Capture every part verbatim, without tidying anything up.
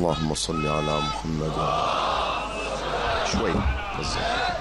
اللهم صل على محمد. شوي بالضبط.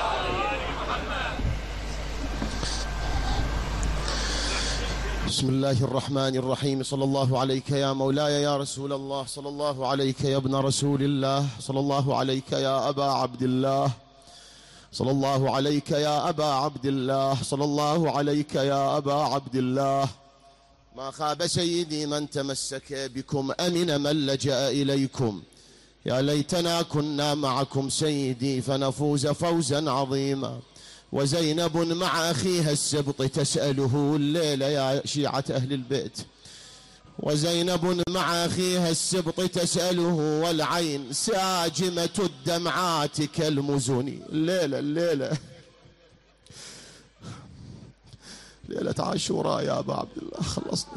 بسم الله الرحمن الرحيم. صلى الله عليك يا مولاي يا رسول الله، صلى الله عليك يا ابن رسول الله، صلى الله عليك يا أبا عبد الله، صلى الله عليك يا أبا عبد الله، صلى الله عليك يا أبا عبد الله. ما خاب سيدي من تمسك بكم، أمن من لجأ إليكم. يا ليتنا كنا معكم سيدي فنفوز فوزا عظيما. وزينب مع أخيها السبط تسأله الليلة يا شيعة أهل البيت، وزينب مع أخيها السبط تسأله والعين ساجمة الدمعات كالمزن. الليلة الليلة ليلة عاشوراء يا أبا عبد الله. خلصنا.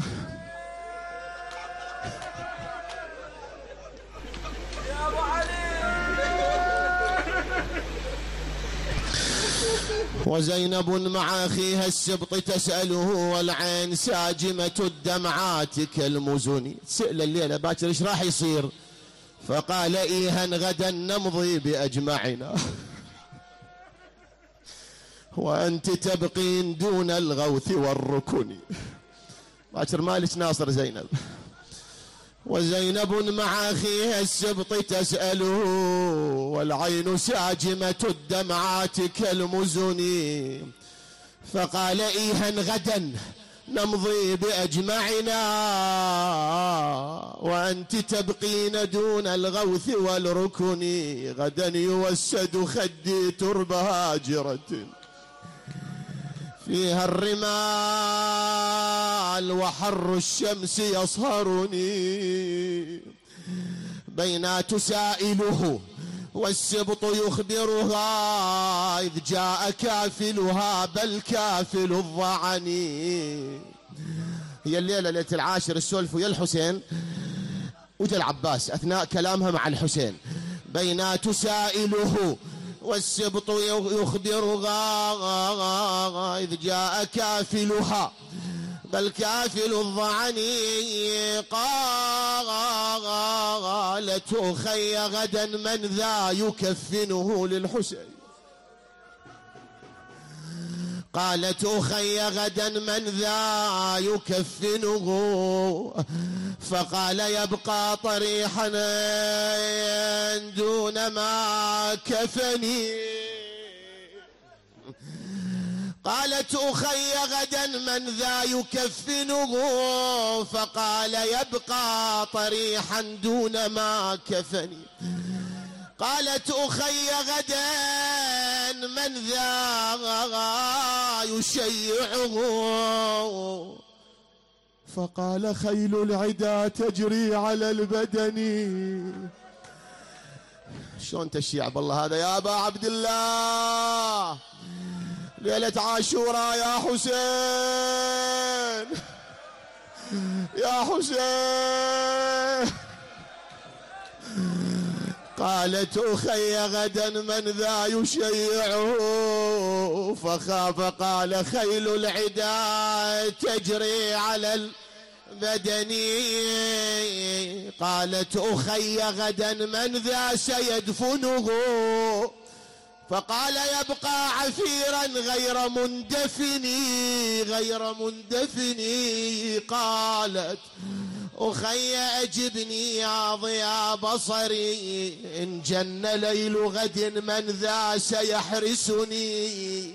يا أبو علي. وزينب مع أخيها السبط تسأله والعين ساجمة الدمعات كالمزن. سئل الليلة باكر ايش راح يصير؟ فقال إيها غدا نمضي بأجمعنا وأنت تبقين دون الغوث والركن. باكر مالك ناصر زينب. وزينب مع أخيها السبط تسأله والعين ساجمة الدمعات كالمزن. فقال إيها غدا نمضي بأجمعنا وأنت تبقين دون الغوث والركن. غدا يوسد خدي ترب هاجرة فيها الرمال وحر الشمس يصهرني. بينا تسائله والسبط يخبرها إذ جاء كافلها بل كافل الضعني. هي الليلة ليلة العاشر السولف ويا الحسين وجا العباس أثناء كلامها مع الحسين. بينا تسائله والسبط يخبرها إذ جاء كافلها بل كافل الضعني. قالت أخي غدا من ذا يكفنه للحسين. قالت أخي غدا من ذا يكفنه. فقال يبقى طريحا دون ما كفني. قالت أخي غدا من ذا يكفنه. فقال يبقى طريحا دون ما كفني. قالت أخي غدا من ذا يشيعه. فقال خيل العدا تجري على البدن. شلون تشيع بالله هذا يا أبا عبد الله؟ ليلة عاشوراء يا حسين يا حسين. قالت أخي غدا من ذا يشيعه. فخاف قال خيل العدا تجري على البدن. قالت أخي غدا من ذا سيدفنه. فقال يبقى عفيرا غير مندفني غير مندفني. قالت أخي أجبني يا ضياء بصري إن جن ليل غد من ذا سيحرسني.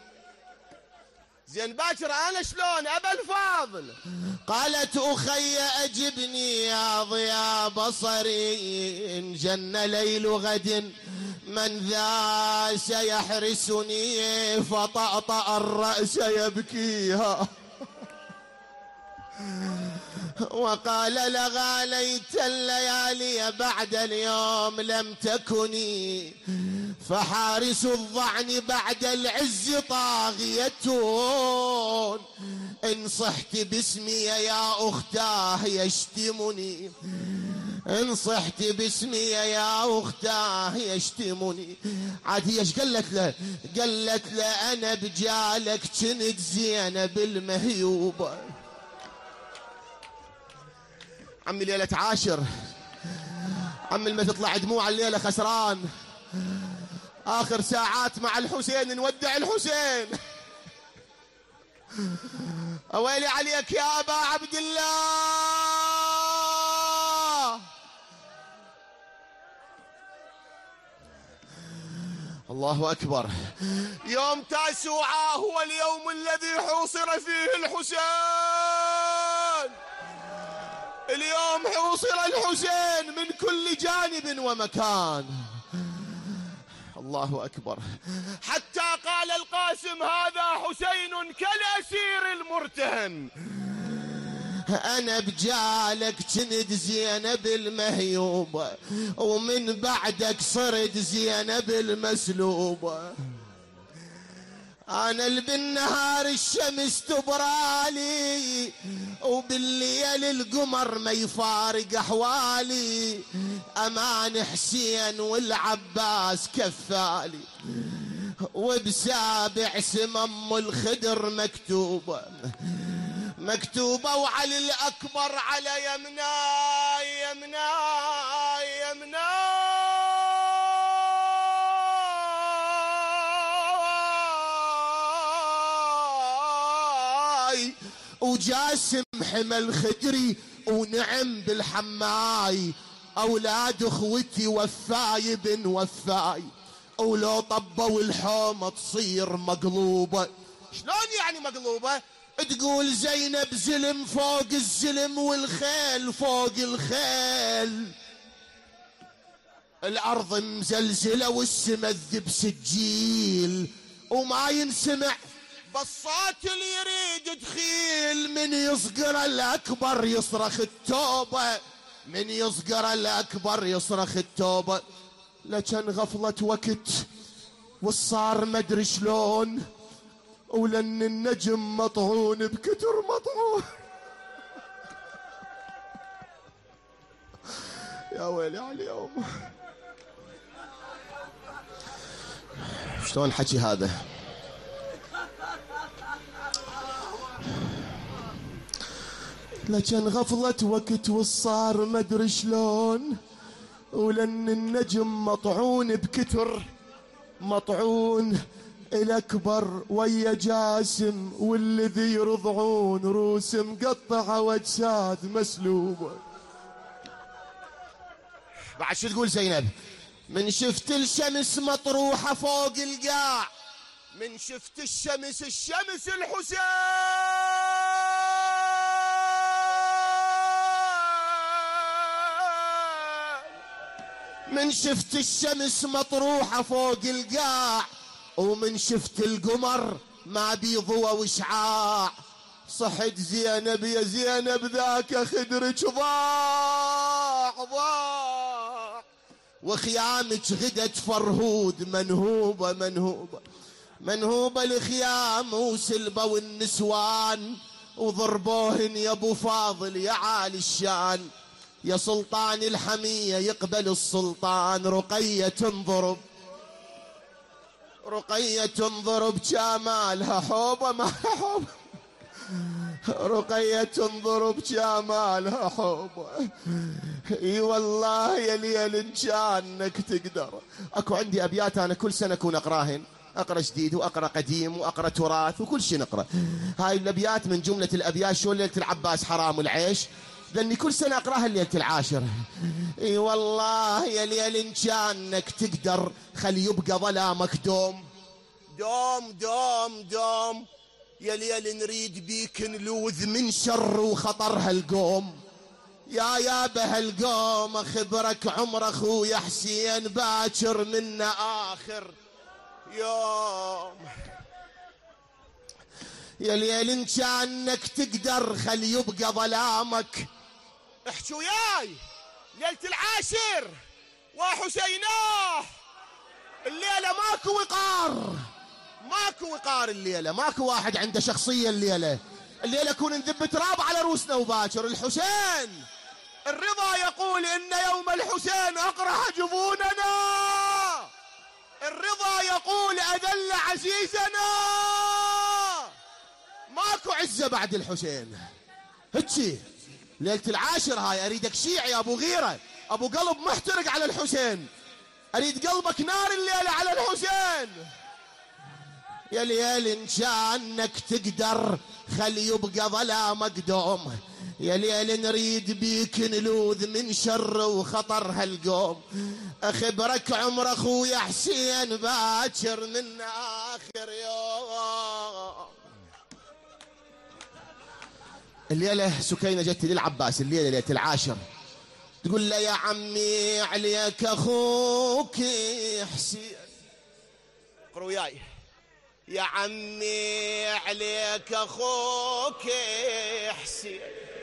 زين باكر أنا شلون أبا الفاضل؟ قالت أخي أجبني يا ضياء بصري إن جن ليل غد من ذا سيحرسني. فطأطأ الرأس يبكيها وقال لها ليت الليالي بعد اليوم لم تكني. فحارس الظعن بعد العز طاغية. إن صحت باسمي يا أختاه يشتمني. إن صحت باسمي يا أختاه يشتمني. عاد هي ايش قالت له؟ قالت له أنا بجالك كنت زينب المهيوبة. عمي ليلة عاشر عم ما تطلع دموع الليلة خسران. آخر ساعات مع الحسين، نودع الحسين. أويلي عليك يا أبا عبد الله. الله أكبر. يوم تاسوعة هو اليوم الذي حوصر فيه الحسين. اليوم حوصر الحسين من كل جانب ومكان. الله أكبر. حتى قال القاسم هذا حسين كالأسير المرتهن. أنا بجالك جند زينب المهيوبة، ومن بعدك صرت زينب المسلوبة. أنا اللي بالنهار الشمس تبرالي، وبالليل القمر ما يفارق أحوالي. أمان حسين والعباس كفالي، وبسابع سمم الخدر مكتوبة مكتوبة، وعلي الأكبر على يمناي يمناي يمناي. وجاسم حمل خدري ونعم بالحماي. أولاد أخوتي وفاي بن وفاي، ولو طبوا الحومة تصير مقلوبة. شلون يعني مقلوبة؟ تقول زينب زلم فوق الزلم والخيل فوق الخيل. الأرض مزلزلة والسما الذب سجيل، وما ينسمع بالصوت اللي يريد دخيل. من يصقر الأكبر يصرخ التوبة، من يصقر الأكبر يصرخ التوبة. لكن غفلة وقت والصار مدري شلون، ولن النجم مطعون بكتر مطعون. يا ويلي على اليوم. شلون حكي هذا؟ لكن غفلة وقت والصار مدري شلون، ولن النجم مطعون بكتر مطعون. الأكبر ويا جاسم والذي يرضعون، روس مقطعة واجساد مسلوبة. بعد شو تقول زينب؟ من شفت الشمس مطروحة فوق القاع، من شفت الشمس الشمس الحسين. من شفت الشمس مطروحة فوق القاع، ومن شفت القمر ما بيضوى وشعاع. صحت زينب يا زينب ذاك خدرك ضاع ضاع، وخيامك غدت فرهود منهوبة منهوبة منهوبة. الخيام وسلبة والنسوان، وضربوهن يا ابو فاضل يا عالي الشان. يا سلطان الحمية يقبل السلطان، رقية تنضرب رقية تنضرب جمالها حوبة ما حوبة. رقية تنضرب جمالها حوبة. اي والله يا ليل ان كانك تقدر. اكو عندي ابيات انا كل سنة اكون اقراهن، اقرا جديد واقرا قديم واقرا تراث وكل شيء نقرا. هاي الابيات من جملة الابيات شو ليلة العباس حرام العيش، لاني كل سنة اقراها الليلة العاشر. اي والله يا ليل ان كانك تقدر، خلي يبقى ظلامك دوم دوم دوم دوم. يا ليل نريد بيك نلوذ من شر وخطر هالقوم. يا يابا هالقوم اخبرك عمر اخويا حسين، باكر منا اخر يوم. يا ليل ان كانك تقدر، خلي يبقى ظلامك. احكوا وياي ليلة العاشر وحسيناه. الليلة ماكو وقار، ماكو وقار الليلة، ماكو واحد عنده شخصية الليلة. الليلة كون نذب تراب على روسنا وباكر. الحسين الرضا يقول إن يوم الحسين أقرح جفوننا. الرضا يقول أذل عزيزنا. ماكو عزة بعد الحسين. هتشي ليلة العاشر هاي أريدك شيع يا أبو غيرة، ابو قلب محترق على الحسين، اريد قلبك نار الليلة على الحسين. يا ليل ان كانك تقدر خلي يبقى ظلام مقدوم، يا ليل نريد بيك نلوذ من شر وخطر هالقوم. اخبرك عمر اخويا حسين باكر من اخر يوم. الليله سكينه جت للعباس، الليله ليله العاشر، تقول له يا عمي عليك اخوك حسين. اقرأ وياي. يا عمي عليك اخوك حسين،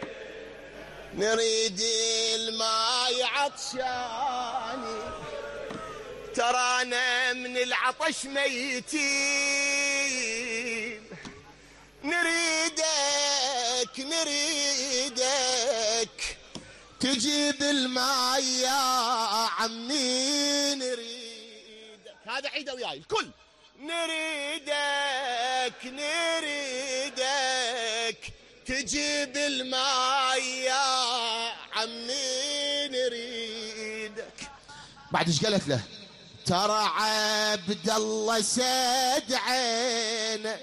نريد الماي عطشاني، ترانا من العطش ميتين، نريدك نريدك تجيب الماي يا عمي، نريدك. هذا عيده وياي الكل. نريدك نريدك تجيب الماي يا عمي، نريدك. بعد ايش قالت له؟ ترى عبد الله سد عينه،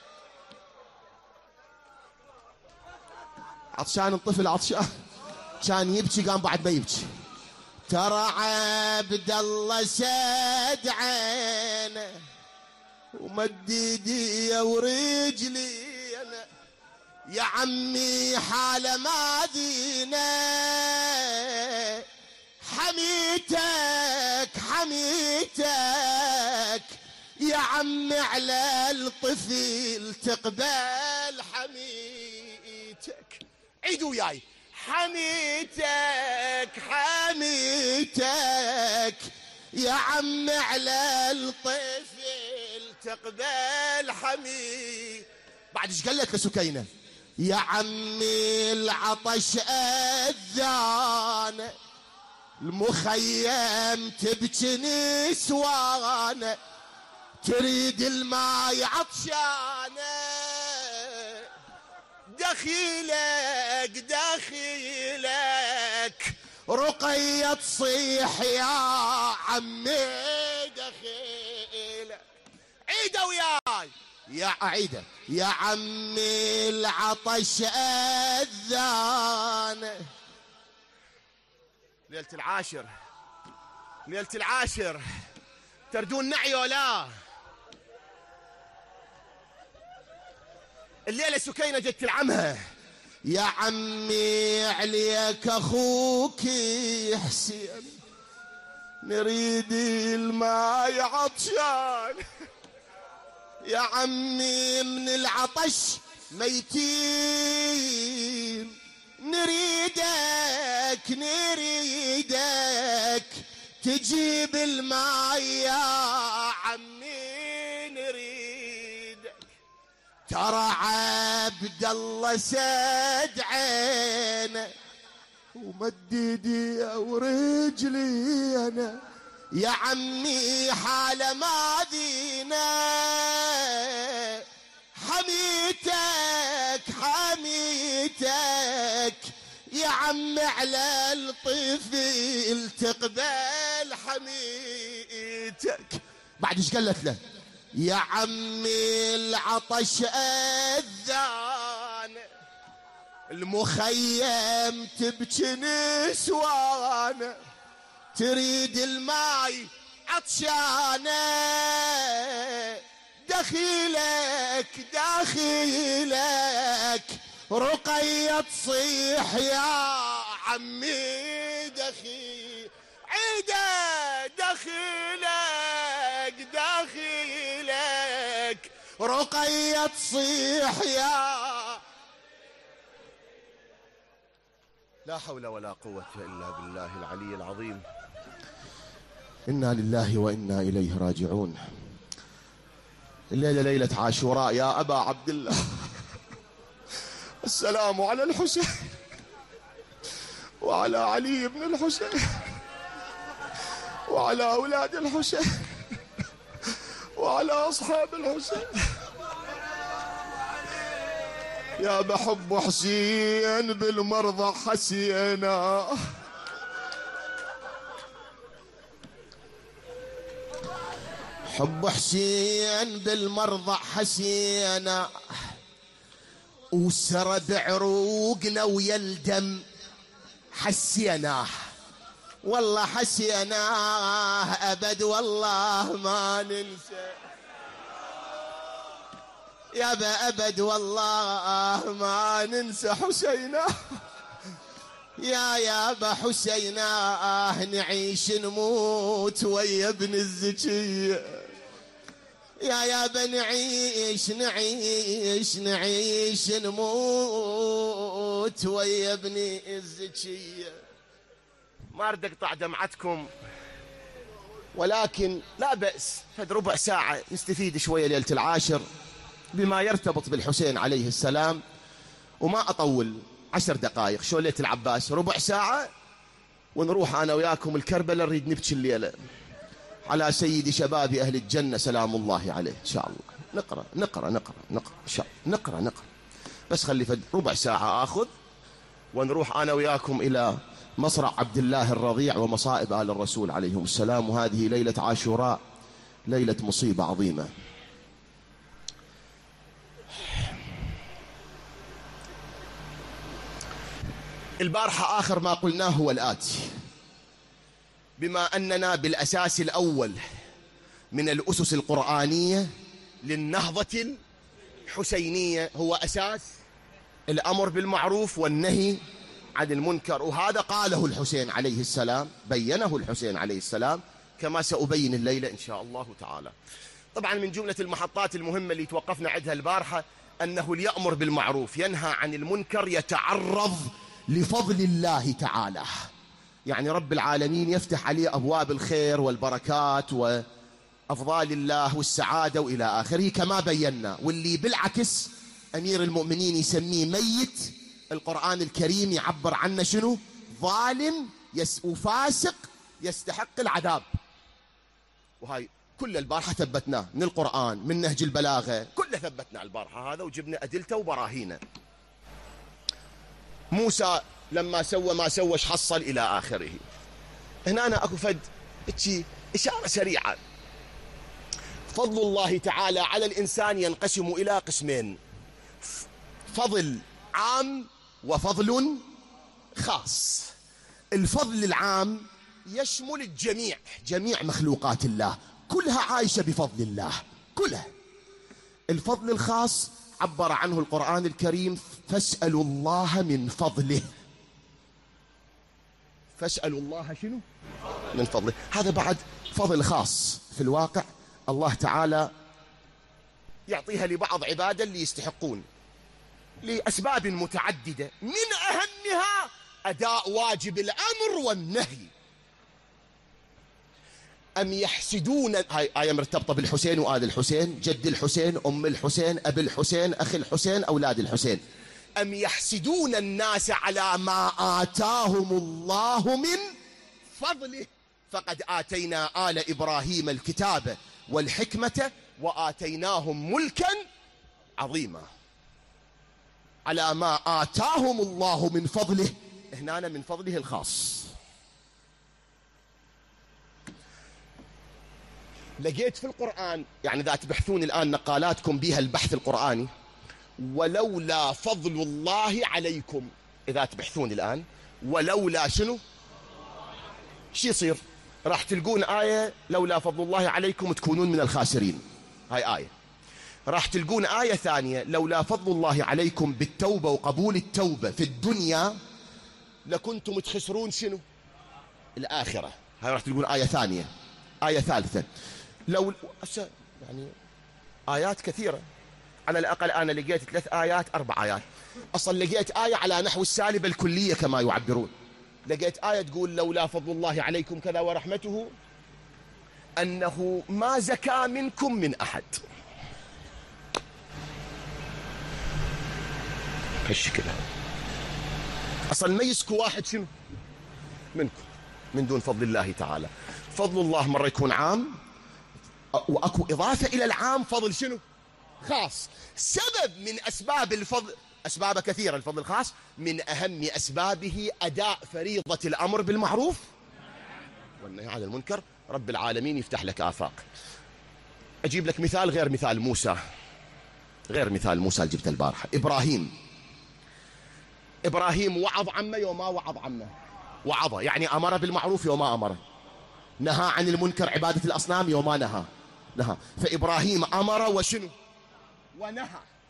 عطشان الطفل عطشان، كان يبكي قام بعد ما يبكي. ترى عبد الله سد عينه ومد ايدي ورجلي انا، يا عمي حال ما دينا، حميتك حميتك يا عمي على الطفل تقبل حميتك. عيدوا وياي. حميتك حميتك يا عمي على الطفل تقبل حمي. بعد ايش قالت لسكينه؟ يا عمي العطش اذان، المخيم تبكي نسوان، تريد الماي عطشانه، دخيلك دخيلك رقية تصيح يا عمي، دخيلك. عيده وياي. يا عيده. يا عمي العطش اذان. ليلة العاشر، ليلة العاشر، تردون نعي ولا؟ الليلة سكينة جت لعمها. يا عمي عليك اخوك حسين، نريد الماي عطشان، يا عمي من العطش ميتين، نريدك نريدك تجيب الماي يا عمي، نريدك. ترى عبد الله سد عينه ومد ايدي ورجلي انا، يا عمي حال ما دينا، حميتك حميتك يا عمي على الطفل تقبل حميتك. بعد ايش قالت له؟ يا عمي العطش اذان، المخيم تبكي نسوان، تريد الماي عطشانه، دخيلك دخيلك رقية تصيح يا عمي، دخيل. عيده. دخيلك دخيلك رقية تصيح يا. لا حول ولا قوة إلا بالله العلي العظيم. إنا لله وإنا إليه راجعون. الليلة ليلة عاشوراء يا أبا عبد الله. السلام على الحسين وعلى علي بن الحسين وعلى أولاد الحسين وعلى أصحاب الحسين. يا بحب حسين بالمرضى حسينا، حب حسين بالمرضع حسينا وسرى بعروقنا ويا الدم حسيناه والله حسيناه أبد والله ما ننسى يابا أبد والله ما ننسى حسيناه يا يابا حسيناه نعيش نموت ويا ابن الزكية يا يابا نعيش نعيش نعيش نموت ويا ابن الزكية. ما أريد أقطع دمعتكم ولكن لا بأس فد ربع ساعة نستفيد شوية ليلة العاشر بما يرتبط بالحسين عليه السلام وما أطول عشر دقائق شو ليلة العباس ربع ساعة ونروح أنا وياكم الكربلاء نريد نبكي الليلة على سيد شباب أهل الجنة سلام الله عليه إن شاء الله. نقرأ نقرأ نقرأ نقرأ إن شاء الله نقرأ نقرأ بس خلي فد ربع ساعة آخذ ونروح أنا وياكم إلى مصرع عبد الله الرضيع ومصائب آل الرسول عليهم السلام. وهذه ليلة عاشوراء ليلة مصيبة عظيمة. البارحة آخر ما قلناه هو الآتي: بما أننا بالأساس الأول من الأسس القرآنية للنهضة الحسينية هو أساس الأمر بالمعروف والنهي عن المنكر، وهذا قاله الحسين عليه السلام، بينه الحسين عليه السلام كما سأبين الليلة إن شاء الله تعالى. طبعا من جملة المحطات المهمة اللي توقفنا عندها البارحة أنه ليأمر بالمعروف ينهى عن المنكر يتعرض لفضل الله تعالى، يعني رب العالمين يفتح عليه أبواب الخير والبركات وأفضال الله والسعادة وإلى آخره كما بينا. واللي بالعكس أمير المؤمنين يسميه ميت، القرآن الكريم يعبر عنه شنو؟ ظالم وفاسق يستحق العذاب. وهاي كل البارحة ثبتناه من القرآن من نهج البلاغة، كله ثبتنا البارحة هذا وجبنا أدلته وبراهينه. موسى لما سوى ما سوى حصل إلى آخره. هنا أنا أكو فد إشارة سريعة. فضل الله تعالى على الإنسان ينقسم إلى قسمين: فضل عام وفضل خاص. الفضل العام يشمل الجميع، جميع مخلوقات الله كلها عايشة بفضل الله كلها. الفضل الخاص عبر عنه القرآن الكريم: فاسألوا الله من فضله. فاسألوا الله شنو؟ من فضله. هذا بعد فضل خاص في الواقع الله تعالى يعطيها لبعض عباده اللي يستحقون لأسباب متعددة، من أهمها أداء واجب الأمر والنهي. أم يحسدون، هاي آية مرتبطة بالحسين وآل الحسين، جد الحسين، أم الحسين، أبي الحسين، أخي الحسين، أولاد الحسين. أم يحسدون الناس على ما آتاهم الله من فضله فقد آتينا آل إبراهيم الكتاب والحكمة وآتيناهم ملكا عظيما. على ما آتاهم الله من فضله، هنا من فضله الخاص. لقيت في القرآن، يعني إذا تبحثون الآن نقالاتكم بها البحث القرآني، ولولا فضل الله عليكم، إذا تبحثون الآن ولولا شنو شي يصير؟ راح تلقون آية لولا فضل الله عليكم تكونون من الخاسرين، هاي آية. راح تلقون آية ثانية لولا فضل الله عليكم بالتوبة وقبول التوبة في الدنيا لكنتم تخسرون شنو؟ الآخرة. هاي راح تلقون آية ثانية. آية ثالثة لو يعني آيات كثيرة، على الأقل أنا لقيت ثلاث آيات أربع آيات. أصلا لقيت آية على نحو السالبة الكلية كما يعبرون. لقيت آية تقول لولا فضل الله عليكم كذا ورحمته أنه ما زكى منكم من أحد. هالشكل أصلا ما يسكو واحد شنو منكم من دون فضل الله تعالى. فضل الله مرة يكون عام، وأكو إضافة إلى العام فضل شنو خاص. سبب من أسباب الفضل، أسباب كثيرة الفضل الخاص، من أهم أسبابه أداء فريضة الأمر بالمعروف والنهي عن المنكر. رب العالمين يفتح لك آفاق. أجيب لك مثال غير مثال موسى، غير مثال موسى اللي جبته البارحة. إبراهيم إبراهيم وعظ عمه يوم ما وعظ عمه، وعظه يعني أمر بالمعروف يوم ما أمره، نهى عن المنكر عبادة الأصنام يوم ما نهى نهى فإبراهيم أمر وشنو ونهى.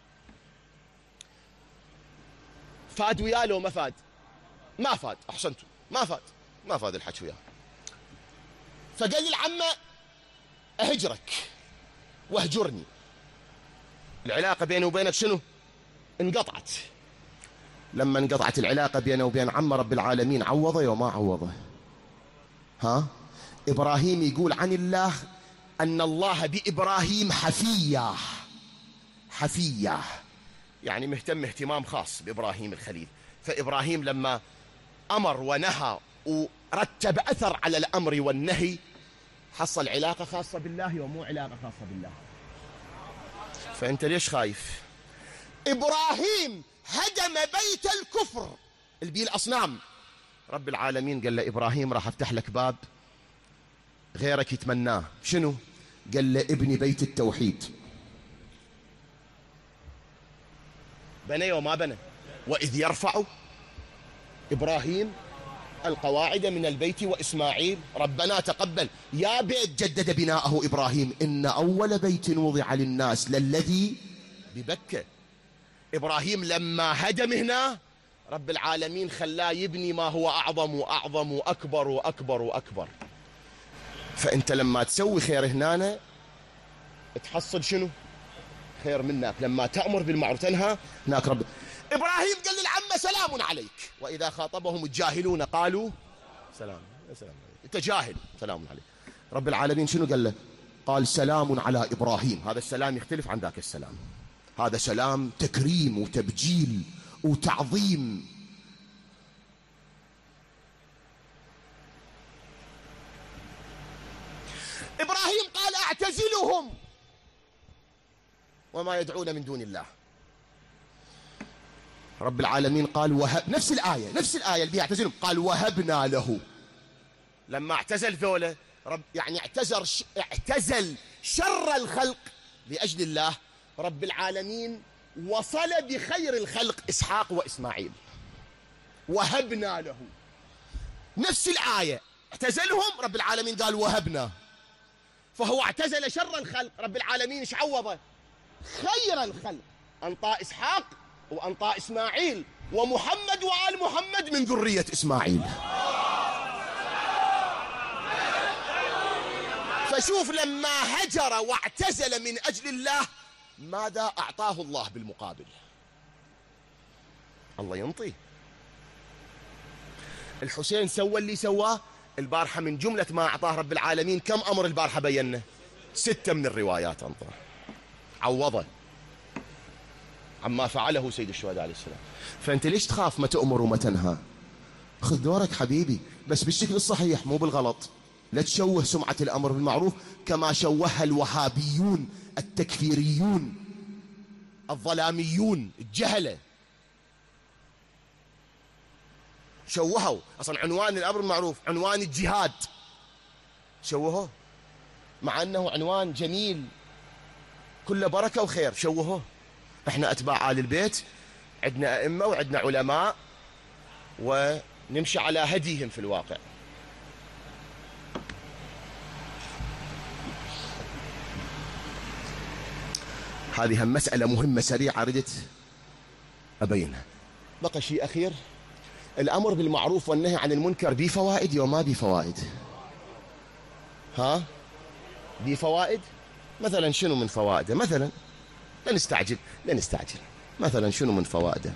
فاد وياه لو ما فاد؟ ما فاد. أحسنتم، ما فاد ما فاد الحكي وياه. فقال للعمة أهجرك واهجرني، العلاقة بيني وبينك شنو؟ انقطعت. لما انقطعت العلاقة بينه وبين عمه رب العالمين عوضه يوم ما عوضه. ها؟ إبراهيم يقول عن الله أن الله بإبراهيم حفية، حفية يعني مهتم اهتمام خاص بإبراهيم الخليل. فإبراهيم لما أمر ونهى ورتب أثر على الأمر والنهي حصل علاقة خاصة بالله ومو علاقة خاصة بالله. فأنت ليش خايف؟ إبراهيم هدم بيت الكفر اللي بيه الأصنام، رب العالمين قال له إبراهيم راح أفتح لك باب غيرك يتمناه. شنو؟ قال له ابني بيت التوحيد. بني وما بنى؟ وإذ يرفع إبراهيم القواعد من البيت وإسماعيل ربنا تقبل. يا بيت جدد بناءه إبراهيم، إن أول بيت وضع للناس للذي ببكة. إبراهيم لما هدم هنا رب العالمين خلاه يبني ما هو أعظم وأعظم وأكبر وأكبر وأكبر. فأنت لما تسوي خير هنا تحصل شنو؟ خير منك. لما تأمر بالمعروف تنهى هناك رب. إبراهيم قال للعمة سلام عليك، وإذا خاطبهم الجاهلون قالوا سلام. سلام عليك، أنت جاهل، سلام عليك. رب العالمين شنو قال له؟ قال سلام على إبراهيم. هذا السلام يختلف عن ذاك السلام، هذا سلام تكريم وتبجيل وتعظيم. إبراهيم قال أعتزلهم وما يدعون من دون الله. رب العالمين قال وهب، نفس الآية نفس الآية اللي بيعتزلهم، قال وهبنا له. لما اعتزل ذولا رب يعني اعتزل اعتزل شر الخلق لأجل الله، رب العالمين وصل بخير الخلق إسحاق وإسماعيل، وهبنا له. نفس الآية اعتزلهم رب العالمين قال وهبنا، فهو اعتزل شر الخلق، رب العالمين ايش عوضه؟ خير الخلق، أنطى إسحاق وأنطى إسماعيل ومحمد وآل محمد من ذرية إسماعيل. فشوف لما هجر واعتزل من أجل الله ماذا أعطاه الله بالمقابل؟ الله ينطي. الحسين سوى اللي سواه البارحة، من جملة ما أعطاه رب العالمين كم أمر البارحة بينا؟ ستة من الروايات أنطاه، عوضه عما فعله سيد الشهداء عليه السلام. فأنت ليش تخاف ما تأمر وما تنهى؟ خذ دورك حبيبي، بس بالشكل الصحيح مو بالغلط. لا تشوه سمعة الأمر بالمعروف كما شوهها الوهابيون التكفيريون الظلاميون الجهلة. شوهوا أصلا عنوان الأمر بالمعروف، عنوان الجهاد شوهوه، مع أنه عنوان جميل كله بركة وخير، شوهوه. احنا أتباع آل البيت، عندنا أئمة وعندنا علماء ونمشي على هديهم في الواقع. هذه هم مسألة مهمة سريعة ردت أبينها. بقى شيء أخير، الأمر بالمعروف والنهي عن المنكر بيه فوائد وما بيه فوائد؟ ها؟ بيه فوائد؟ مثلا شنو من فوائده؟ مثلا لا نستعجل لا نستعجل مثلا شنو من فوائده؟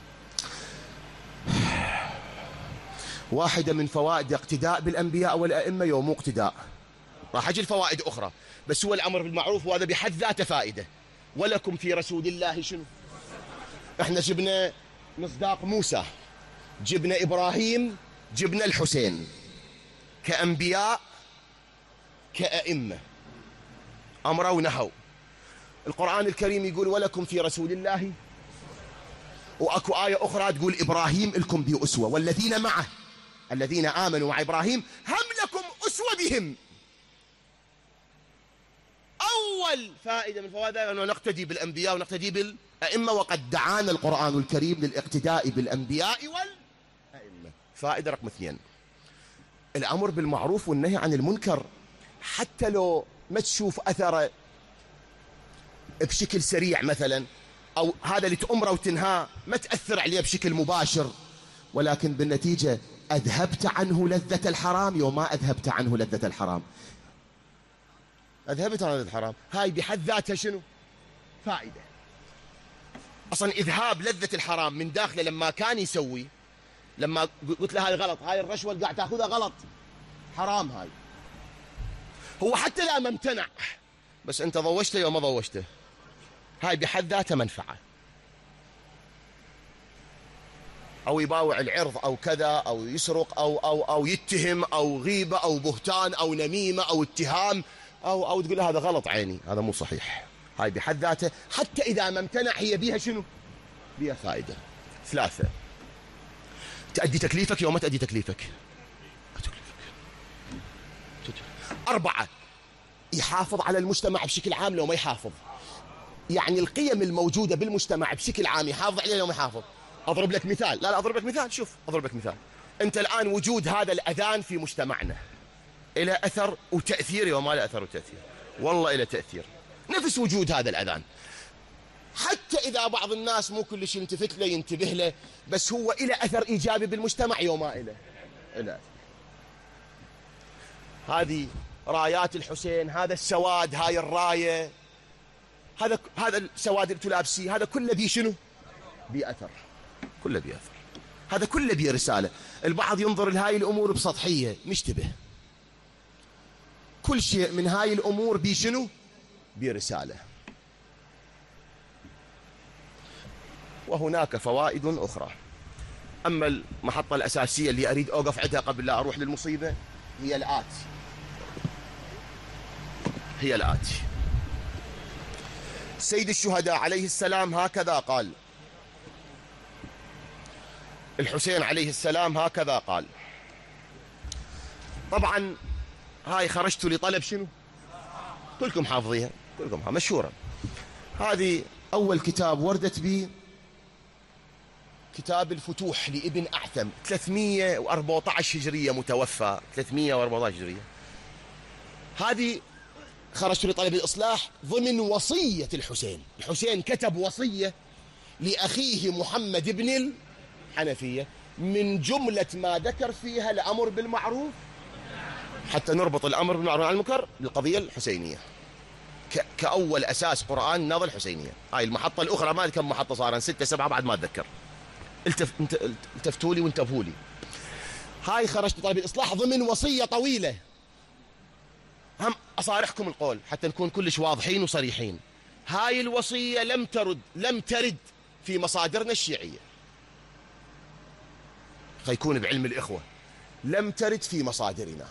واحدة من فوائد اقتداء بالأنبياء والأئمة يوم اقتداء. راح أجي الفوائد أخرى، بس هو الأمر بالمعروف وهذا بحد ذاته فائدة. ولكم في رسول الله شنو؟ احنا جبنا مصداق موسى، جبنا إبراهيم، جبنا الحسين كأنبياء كأئمة، أمروا ونهوا. القرآن الكريم يقول ولكم في رسول الله، وأكو آية أخرى تقول إبراهيم لكم بي أسوة، والذين معه الذين آمنوا مع إبراهيم هم لكم أسوة بهم. أول فائدة من فوائد أنه نقتدي بالأنبياء ونقتدي بالأئمة، وقد دعانا القرآن الكريم للاقتداء بالأنبياء والأئمة. فائدة رقم اثنين، الأمر بالمعروف والنهي عن المنكر حتى لو ما تشوف أثره بشكل سريع مثلا، أو هذا اللي تأمره وتنهاه ما تأثر عليه بشكل مباشر، ولكن بالنتيجة أذهبت عنه لذة الحرام. يوم ما أذهبت عنه لذة الحرام، أذهبت عنه لذة الحرام، هاي بحد ذاتها شنو؟ فائدة. أصلا إذهاب لذة الحرام من داخله لما كان يسوي، لما قلت له هاي غلط، هاي الرشوة اللي قاعد تأخذها غلط، حرام هاي، هو حتى لا ما امتنع، بس أنت ضوجته يوم ما ضوجته، هاي بحد ذاتها منفعة. أو يباوع العرض أو كذا، أو يسرق، أو أو أو يتهم، أو غيبة، أو بهتان، أو نميمة، أو اتهام، أو أو تقول هذا غلط عيني، هذا مو صحيح. هاي بحد ذاتها حتى إذا ما امتنع هي بيها شنو؟ بيها فائدة. ثلاثة، تأدي تكليفك يوم ما تأدي تكليفك. أربعة، يحافظ على المجتمع بشكل عام لو ما يحافظ، يعني القيم الموجودة بالمجتمع بشكل عام يحافظ عليها لو ما يحافظ. أضرب لك مثال، لا لا أضرب لك مثال، شوف أضرب لك مثال. أنت الآن وجود هذا الأذان في مجتمعنا إلى أثر وتأثير يوم ما له أثر وتأثير، والله إلى تأثير. نفس وجود هذا الأذان، حتى إذا بعض الناس مو كل شيء يلتفت له ينتبه له، بس هو إلى أثر إيجابي بالمجتمع يوم ما إله إلى. هذه رايات الحسين، هذا السواد، هاي الراية، هذا هذا السواد اللي انتوا لابسيه، هذا كله بيه شنو؟ بيه أثر، كله بيه أثر، هذا كله بيه رسالة. البعض ينظر لهاي الأمور بسطحية، مشتبه. كل شيء من هاي الأمور بيه شنو؟ بيه رسالة. وهناك فوائد أخرى. أما المحطة الأساسية اللي أريد أوقف عندها قبل لا أروح للمصيبة هي الآتي، هي الآتي. سيد الشهداء عليه السلام هكذا قال، الحسين عليه السلام هكذا قال. طبعا هاي خرجت لطلب شنو؟ كلكم حافظيها، كلكم حافظ. مشهورة. هذه أول كتاب وردت به كتاب الفتوح لابن أعثم، ثلاثمئة وأربعة عشر هجرية متوفى، ثلاثمئة وأربعة عشر هجرية. هذه خرجت لطلب الإصلاح ضمن وصية الحسين. الحسين كتب وصية لأخيه محمد بن الحنفية، من جملة ما ذكر فيها الأمر بالمعروف، حتى نربط الأمر بالمعروف عن المنكر بالقضية الحسينية كأول أساس قرآن النهضة الحسينية. هاي المحطة الأخرى ما كم محطة صارن، ستة سبعة بعد ما أتذكر، التف... التفتوا لي وانتبهوا لي. هاي خرجت لطلب الإصلاح ضمن وصية طويلة. هم أصارحكم القول حتى نكون كلش واضحين وصريحين. هاي الوصية لم ترد لم ترد في مصادرنا الشيعية، خيكون بعلم الإخوة، لم ترد في مصادرنا.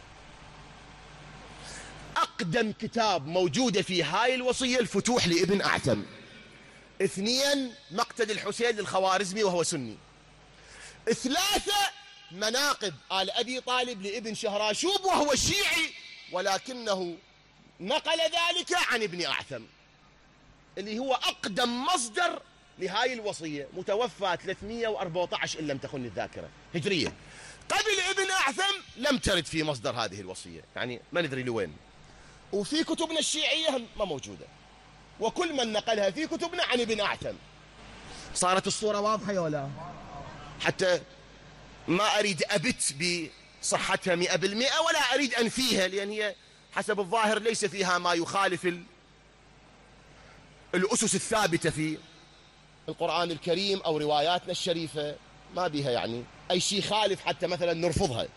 أقدم كتاب موجودة في هاي الوصية الفتوح لابن أعثم. اثنين، مقتل الحسين للخوارزمي وهو سني. ثلاثة، مناقب آل أبي طالب لابن شهراشوب وهو شيعي، ولكنه نقل ذلك عن ابن أعثم، اللي هو أقدم مصدر لهاي الوصية، متوفى ثلاثمئة وأربعة عشر إن لم تخن الذاكرة هجرية. قبل ابن أعثم لم ترد في مصدر هذه الوصية، يعني ما ندري لوين، وفي كتبنا الشيعية ما موجودة، وكل من نقلها في كتبنا عن ابن أعثم. صارت الصورة واضحة ولا؟ حتى ما أريد أبت بصحتها مئة بالمئة ولا أريد أنفيها، لأن هي حسب الظاهر ليس فيها ما يخالف الأسس الثابتة في القرآن الكريم أو رواياتنا الشريفة، ما بها يعني أي شيء خالف حتى مثلا نرفضها.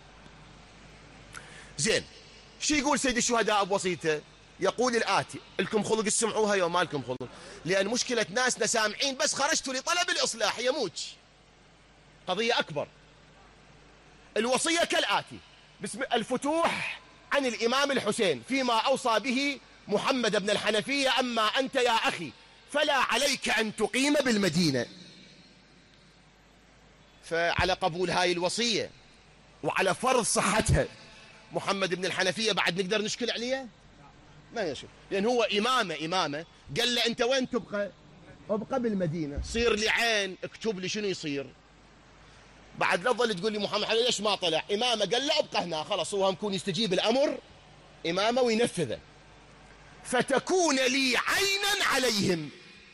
زين، شو يقول سيد الشهداء بوصيته؟ يقول الآتي، لكم خلق تسمعوها يوم ما لكم خلق، لأن مشكلة ناسنا سامعين بس خرجت لطلب الإصلاح، يموت قضية أكبر. الوصية كالآتي، بسم الفتوح عن الإمام الحسين فيما أوصى به محمد بن الحنفية: أما أنت يا أخي فلا عليك أن تقيم بالمدينة. فعلى قبول هاي الوصية وعلى فرض صحتها، محمد بن الحنفية بعد نقدر نشكل عليه؟ ما يشوف، لأن هو إمامة إمامة قال له أنت وين تبقى؟ أبقى بالمدينة، صير لي عين، اكتب لي شنو يصير. بعد لا تظل تقول لي محمد علي ليش ما طلع؟ إمامة قال له أبقى هنا، خلاص هو هم يكون يستجيب الأمر إمامة وينفذه. فتكون لي عينا عليهم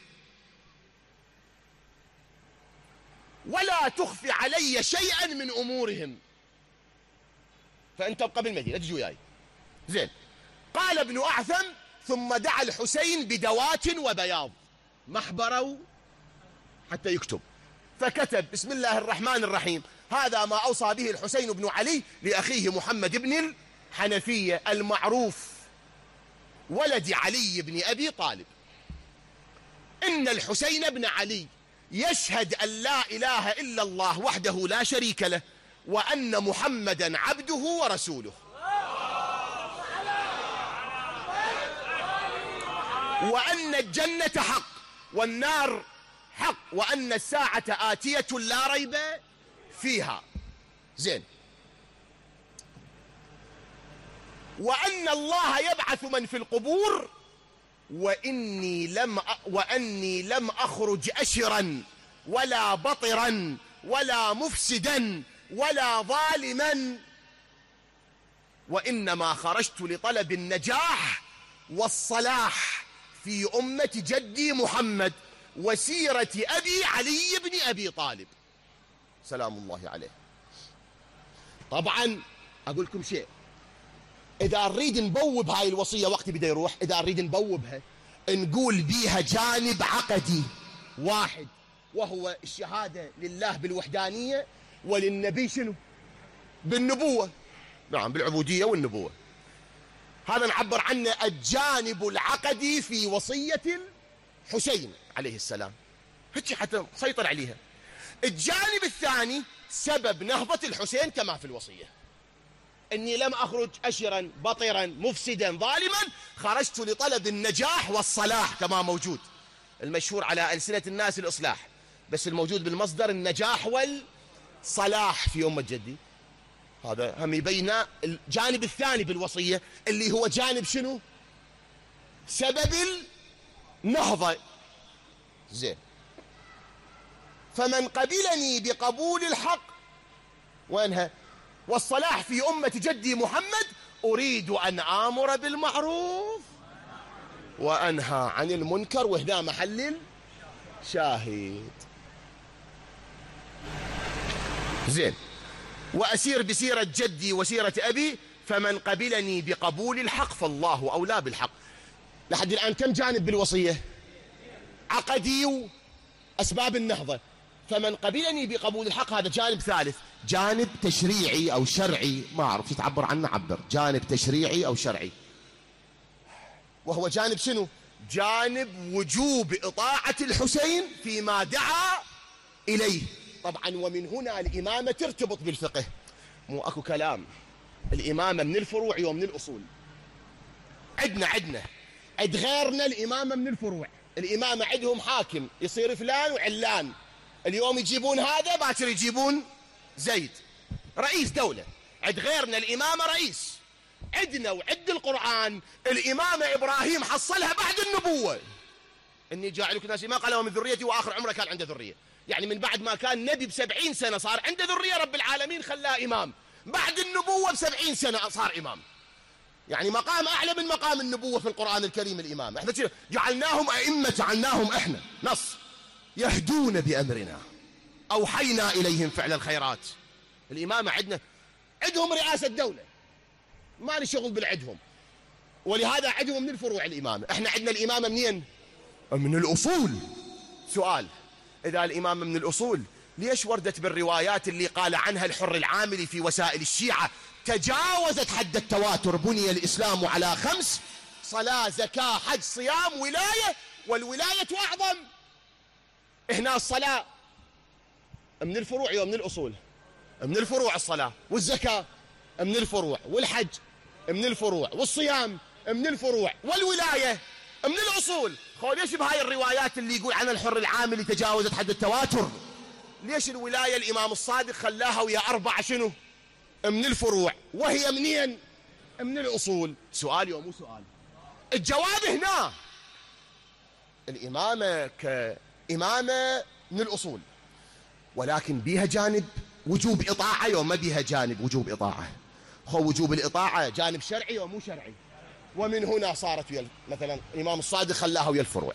ولا تخفي علي شيئا من أمورهم، فأنت ابقى بالمدينة تجي وياي. زين. قال ابن أعثم ثم دعا الحسين بدوات وبياض، محبروا حتى يكتب، فكتب بسم الله الرحمن الرحيم هذا ما أوصى به الحسين بن علي لأخيه محمد بن الحنفية المعروف ولد علي بن أبي طالب، إن الحسين بن علي يشهد أن لا إله إلا الله وحده لا شريك له وأن محمدا عبده ورسوله، وأن الجنة حق والنار حق وأن الساعة آتية لا ريب فيها. زين. وأن الله يبعث من في القبور وإني لم أ... وأني لم أخرج أشرا ولا بطرا ولا مفسدا ولا ظالما، وإنما خرجت لطلب النجاح والصلاح في أمة جدي محمد وسيرة أبي علي بن أبي طالب سلام الله عليه. طبعا أقول لكم شيء، إذا نريد نبوب هاي الوصية وقتي بدأ يروح، إذا نريد نبوبها نقول بيها جانب عقدي واحد وهو الشهادة لله بالوحدانية وللنبي شنو؟ بالنبوة. نعم بالعبودية والنبوة. هذا نعبر عنه الجانب العقدي في وصية الحسين عليه السلام، هيك حتى سيطر عليها. الجانب الثاني سبب نهضة الحسين كما في الوصية، إني لم أخرج أشرا بطرا مفسدا ظالما، خرجت لطلب النجاح والصلاح كما موجود المشهور على ألسنة الناس الإصلاح، بس الموجود بالمصدر النجاح والصلاح في أمة جدي. هذا هم يبين الجانب الثاني بالوصية اللي هو جانب شنو؟ سبب النهضة. زين. فمن قبلني بقبول الحق وينها والصلاح في أمة جدي محمد أريد أن آمر بالمعروف وأنهى عن المنكر، وهذا محل الشاهد. زين. وأسير بسيرة جدي وسيرة أبي، فمن قبلني بقبول الحق فالله أولى بالحق. لحد الآن كم جانب بالوصية؟ عقدي وأسباب النهضة. فمن قبلني بقبول الحق هذا جانب ثالث، جانب تشريعي أو شرعي، ما أعرف يتعبر عنه عبر، جانب تشريعي أو شرعي، وهو جانب شنو؟ جانب وجوب إطاعة الحسين فيما دعا إليه. طبعا ومن هنا الإمامة ترتبط بالفقه، مو أكو كلام، الإمامة من الفروع ومن الأصول. عدنا عدنا عد غيرنا الإمامة من الفروع، الإمامة عندهم حاكم يصير فلان وعلان، اليوم يجيبون هذا باكر يجيبون زيد رئيس دولة. عد غيرنا الإمامة رئيس. عدنا وعد القرآن الإمامة إبراهيم حصلها بعد النبوة، إني جاعلك ناس ما قال ومن ذريتي وآخر عمره كان عنده ذرية، يعني من بعد ما كان نبي بسبعين سنة صار عنده ذرية، رب العالمين خلاه إمام بعد النبوة بسبعين سنة صار إمام، يعني مقام أعلى من مقام النبوة في القرآن الكريم الإمامة. احنا جعلناهم أئمة، جعلناهم احنا نص يهدون بأمرنا أوحينا إليهم فعل الخيرات. الإمامة عندنا عندهم رئاسة دولة، ما لي شغل بالعدهم، ولهذا عندهم من الفروع الإمامة. احنا عندنا الإمامة منين؟ من الأصول. سؤال، إذا الإمامة من الأصول ليش وردت بالروايات اللي قال عنها الحر العاملي في وسائل الشيعة تجاوزت حد التواتر، بني الإسلام على خمس: صلاة زكاة حج صيام ولاية، والولاية أعظم. هنا الصلاة من الفروع ومن الأصول. من الفروع الصلاة، والزكاة من الفروع، والحج من الفروع، والصيام من الفروع، والولاية من الأصول. خو ليش بهاي الروايات اللي يقول عن الحر العاملي تجاوزت حد التواتر، ليش الولاية الإمام الصادق خلاها ويا أربعة شنو؟ من الفروع، وهي منين؟ من الأصول. سؤالي ومو سؤال. الجواب هنا الإمامة كإمامة من الأصول، ولكن بيها جانب وجوب إطاعة يوم ما بيها جانب وجوب إطاعة. هو وجوب الإطاعة جانب شرعي ومو شرعي، ومن هنا صارت ويا مثلا الإمام الصادق خلاها ويا الفروع.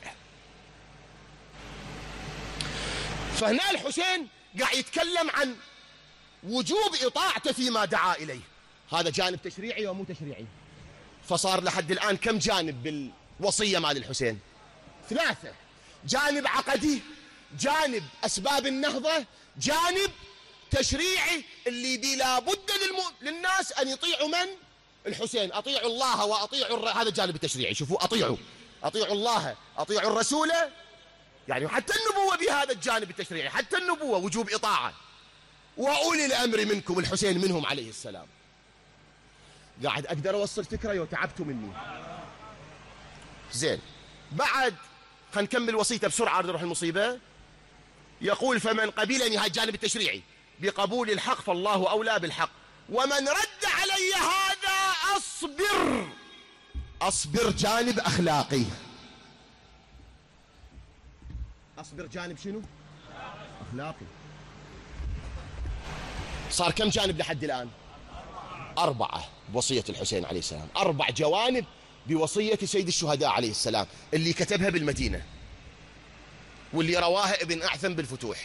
فهنا الحسين قاعد يتكلم عن وجوب إطاعته فيما دعا إليه، هذا جانب تشريعي ومو تشريعي. فصار لحد الآن كم جانب بالوصية مال الحسين؟ ثلاثة: جانب عقدي، جانب أسباب النهضة، جانب تشريعي اللي بي لابد للم... للناس أن يطيعوا من؟ الحسين. أطيعوا الله وأطيعوا الر... هذا الجانب التشريعي. شوفوا، أطيعوا أطيعوا الله أطيعوا الرسول، يعني حتى النبوة بهذا الجانب التشريعي، حتى النبوة وجوب إطاعة. وأولي الأمر منكم، الحسين منهم عليه السلام. قاعد أقدر أوصل فكرة يو تعبتوا مني؟ زين، بعد خلينا نكمل وصيته بسرعة نروح المصيبة. يقول: فمن قبلني، هذا الجانب التشريعي، بقبول الحق فالله أولى بالحق، ومن رد علي هذا أصبر. أصبر جانب أخلاقي. أصبر جانب شنو؟ أخلاقي. صار كم جانب لحد الآن؟ أربعة بوصية الحسين عليه السلام، أربع جوانب بوصية سيد الشهداء عليه السلام اللي كتبها بالمدينة واللي رواها ابن أعثم بالفتوح.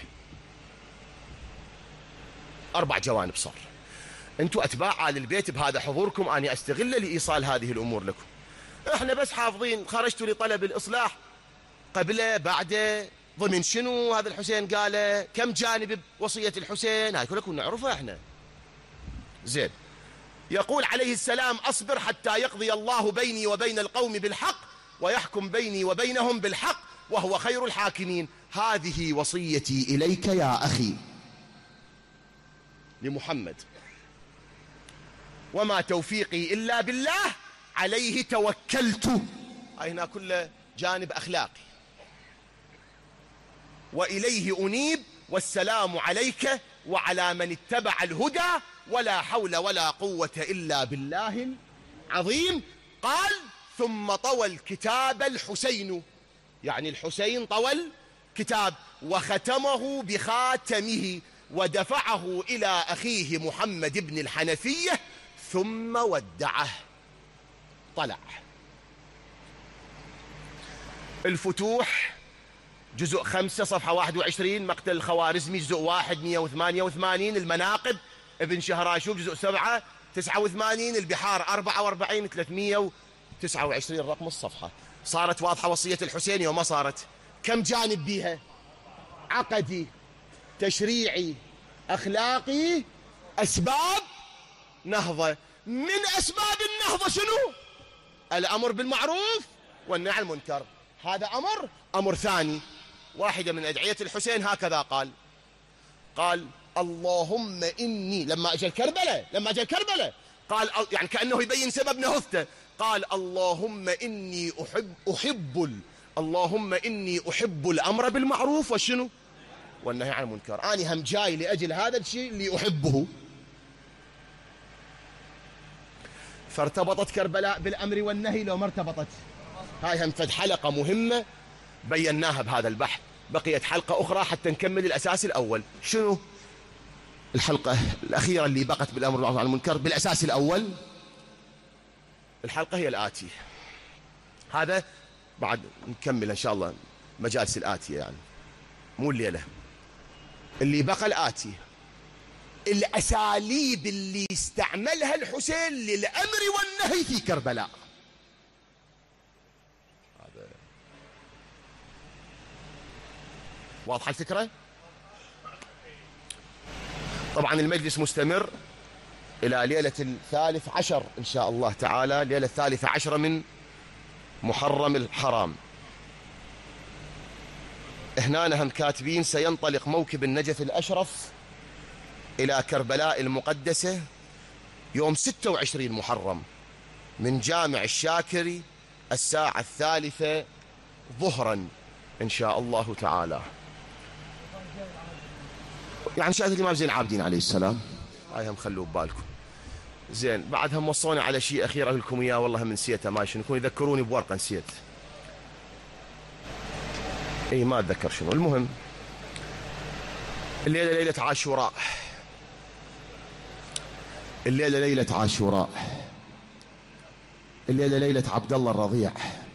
أربع جوانب صار. أنتوا أتباع آل البيت بهذا حضوركم أنا أستغل لإيصال هذه الأمور لكم. إحنا بس حافظين خرجتوا لطلب الإصلاح، قبله بعده ضمن شنو هذا الحسين قاله، كم جانب بوصية الحسين، هاي كلكم نعرفها إحنا. زين، يقول عليه السلام: أصبر حتى يقضي الله بيني وبين القوم بالحق ويحكم بيني وبينهم بالحق وهو خير الحاكمين. هذه وصيتي إليك يا أخي لمحمد، وما توفيقي إلا بالله عليه توكلت. هاي هنا كله جانب أخلاقي. وإليه أنيب، والسلام عليك وعلى من اتبع الهدى، ولا حول ولا قوة إلا بالله العظيم. قال: ثم طوى الكتاب الحسين، يعني الحسين طوى الكتاب، وختمه بخاتمه ودفعه إلى أخيه محمد بن الحنفية ثم ودعه. طلع. الفتوح جزء خمسة صفحة واحد وعشرين، مقتل الخوارزمي جزء واحد مئة وثمانية وثمانين، المناقب ابن شهراشوب جزء سبعة تسعة وثمانين، البحار أربعة وأربعين ثلاثمئة وتسعة وعشرين رقم الصفحة. صارت واضحة وصية الحسين وما صارت؟ كم جانب بيها؟ عقدي، تشريعي، أخلاقي، أسباب نهضة. من أسباب النهضة شنو؟ الأمر بالمعروف والنهي عن المنكر. هذا أمر. أمر ثاني، واحدة من أدعية الحسين هكذا قال قال اللهم إني، لما أجل كربلاء لما أجل كربلاء قال، يعني كأنه يبين سبب نهضته، قال: اللهم إني أحب أحب ال... اللهم إني أحب الأمر بالمعروف وشنو؟ والنهي عن المنكر. أنا هم جاي لأجل هذا الشيء اللي أحبه. فارتبطت كربلاء بالأمر والنهي لو ما ارتبطت؟ هاي هم فد حلقة مهمة بيناها بهذا البحث. بقيت حلقة أخرى حتى نكمل الأساس الأول. شنو الحلقة الأخيرة اللي بقت بالأمر بالمعروف والنهي عن المنكر بالأساس الأول؟ الحلقة هي الآتية. هذا بعد نكمل إن شاء الله مجالس الآتية، يعني مو الليلة. اللي بقى الآتية: الأساليب اللي استعملها الحسين للأمر والنهي في كربلاء. هذا واضحة الفكرة؟ طبعا المجلس مستمر إلى ليلة الثالث عشر إن شاء الله تعالى، ليلة الثالثة عشر من محرم الحرام. هنا هم كاتبين: سينطلق موكب النجف الأشرف إلى كربلاء المقدسة يوم ستة وعشرين محرم من جامع الشاكري الساعة الثالثة ظهرا إن شاء الله تعالى. يعني شهادة الإمام زين العابدين عليه السلام، هاي هم خلوه ببالكم. زين بعدها موصوني على شيء أخير أقول لكم إياه، والله من نسيته، ما شنو يكون يذكروني بورقة نسيت. إي ما أتذكر شنو. المهم الليلة ليلة عاشوراء، الليلة ليلة عاشوراء، الليلة ليلة عبد الله الرضيع،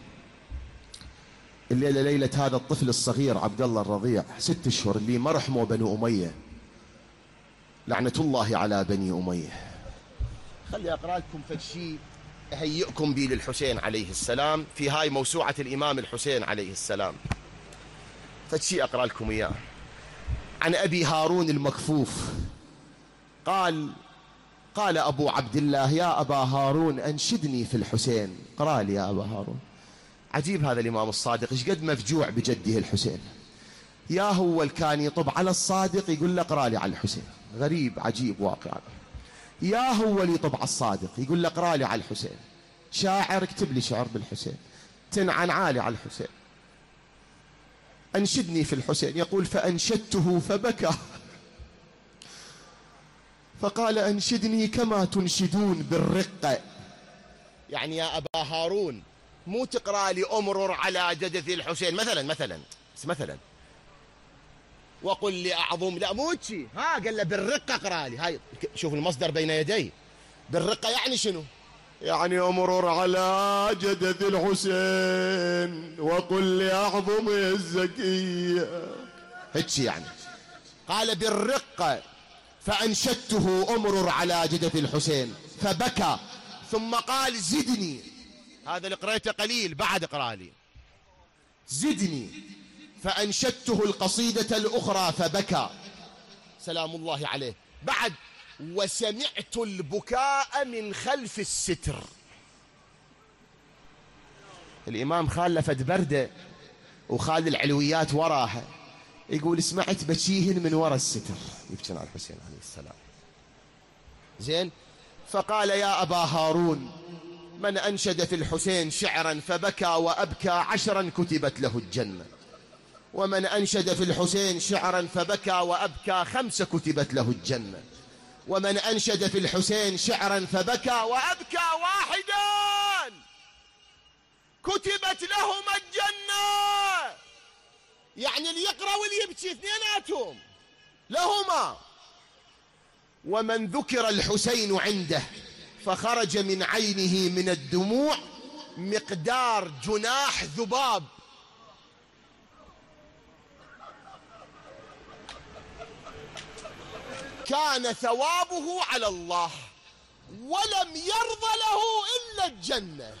الليلة ليلة هذا الطفل الصغير عبد الله الرضيع، ست اشهر اللي ما رحموا بنو أمية، لعنة الله على بني أمية. خلي أقرأ لكم فشي أهيئكم به للحسين عليه السلام في هاي موسوعة الإمام الحسين عليه السلام. فشي أقرأ لكم إياه عن أبي هارون المكفوف قال: قال أبو عبد الله: يا أبا هارون أنشدني في الحسين. قرأ لي يا أبا هارون. عجيب هذا الإمام الصادق إيش قد مفجوع بجده الحسين. يا هو اللي كان يطب على الصادق يقول له اقرأ لي على الحسين. غريب عجيب واقع. يا هو اللي يطب على الصادق يقول له اقرأ لي على الحسين. شاعر اكتب لي شعر بالحسين. تنعن عالي على الحسين. أنشدني في الحسين. يقول: فأنشدته فبكى فقال: أنشدني كما تنشدون بالرقة. يعني يا أبا هارون مو تقرأ لي أمرر على جدث الحسين مثلا مثلا مثلا وقل لي أعظم، لا مو شي. ها قال له بالرقة اقرأ لي. هاي شوف المصدر بين يدي. بالرقة يعني شنو؟ يعني أمرر على جدث الحسين وقل لي أعظم الزكية. هيك يعني. قال بالرقة فأنشدته أمرر على جدث الحسين فبكى، ثم قال: زدني. هذا اللي قريته قليل، بعد اقرأ لي. زدني. فأنشدته القصيدة الأخرى فبكى سلام الله عليه. بعد: وسمعت البكاء من خلف الستر. الإمام خال لفت بردة وخال العلويات وراها، يقول: سمعت بكيهن من وراء الستر. يبكي على الحسين عليه السلام. زين. فقال: يا أبا هارون من أنشد في الحسين شعرا فبكى وأبكى عشرا كتبت له الجنة، ومن أنشد في الحسين شعرا فبكى وأبكى خمس كتبت له الجنة، ومن أنشد في الحسين شعرا فبكى وأبكى واحدا كتبت لهما الجنة. يعني اللي يقرأ واللي يبكي اثنيناتهم لهما. ومن ذكر الحسين عنده فخرج من عينه من الدموع مقدار جناح ذباب. كان ثوابه على الله ولم يرضى له إلا الجنة.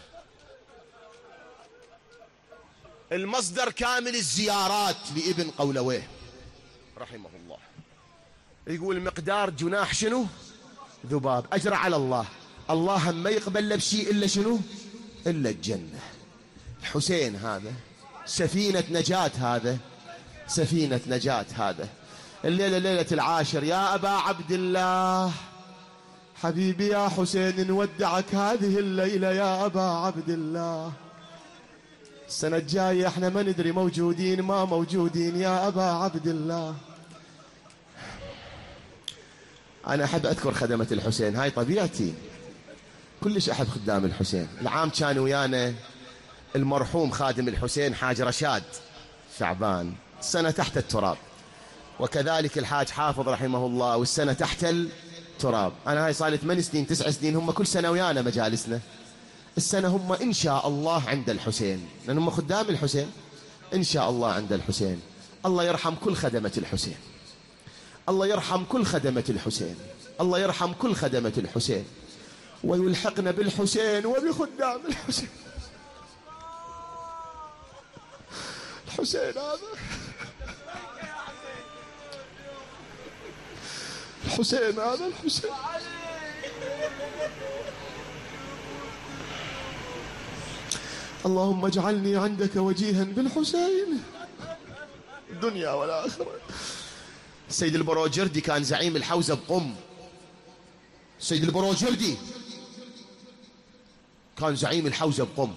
المصدر كامل الزيارات لابن قولويه رحمه الله. يقول مقدار جناح شنو؟ ذباب. أجرى على الله. الله ما يقبل له بشيء إلا شنو؟ إلا الجنة. الحسين هذا سفينة نجاة، هذا سفينة نجاة. هذا الليلة ليلة العاشر. يا أبا عبد الله حبيبي يا حسين نودعك هذه الليلة يا أبا عبد الله. السنة الجاية احنا ما ندري موجودين ما موجودين يا أبا عبد الله. أنا أحب أذكر خدمة الحسين، هاي طبيعتي، كلش أحب خدام الحسين. العام كان ويانا المرحوم خادم الحسين حاج رشاد شعبان، السنة تحت التراب، وكذلك الحاج حافظ رحمه الله، والسنة تحت التراب. أنا هاي صار ثمان سنين تسع سنين، هم كل سنة ويانا مجالسنا. السنة هم إن شاء الله عند الحسين، لأن هم خدام الحسين، إن شاء الله عند الحسين. الله يرحم كل خدمة الحسين، الله يرحم كل خدمة الحسين، الله يرحم كل خدمة الحسين، ويلحقنا بالحسين وبخدام الحسين. الحسين هذا الحسين هذا الحسين اللهم اجعلني عندك وجيها بالحسين الدنيا والآخرة. السيد البروجردي كان زعيم الحوزة بقم. السيد البروجردي كان زعيم الحوزة بقم.